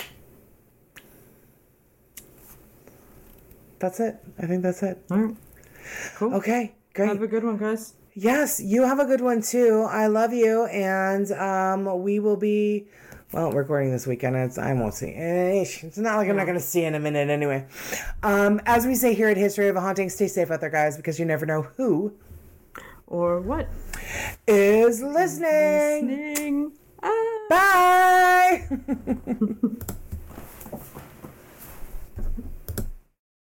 that's it. I think that's it. All right. Cool. Okay, great. Have a good one, guys. Yes, you have a good one too. I love you, and we will be, well, recording this weekend. I won't see. It's not like I'm not going to see you in a minute anyway. As we say here at History of a Haunting, stay safe out there, guys, because you never know who Or what? is listening. Listening. Ah. Bye.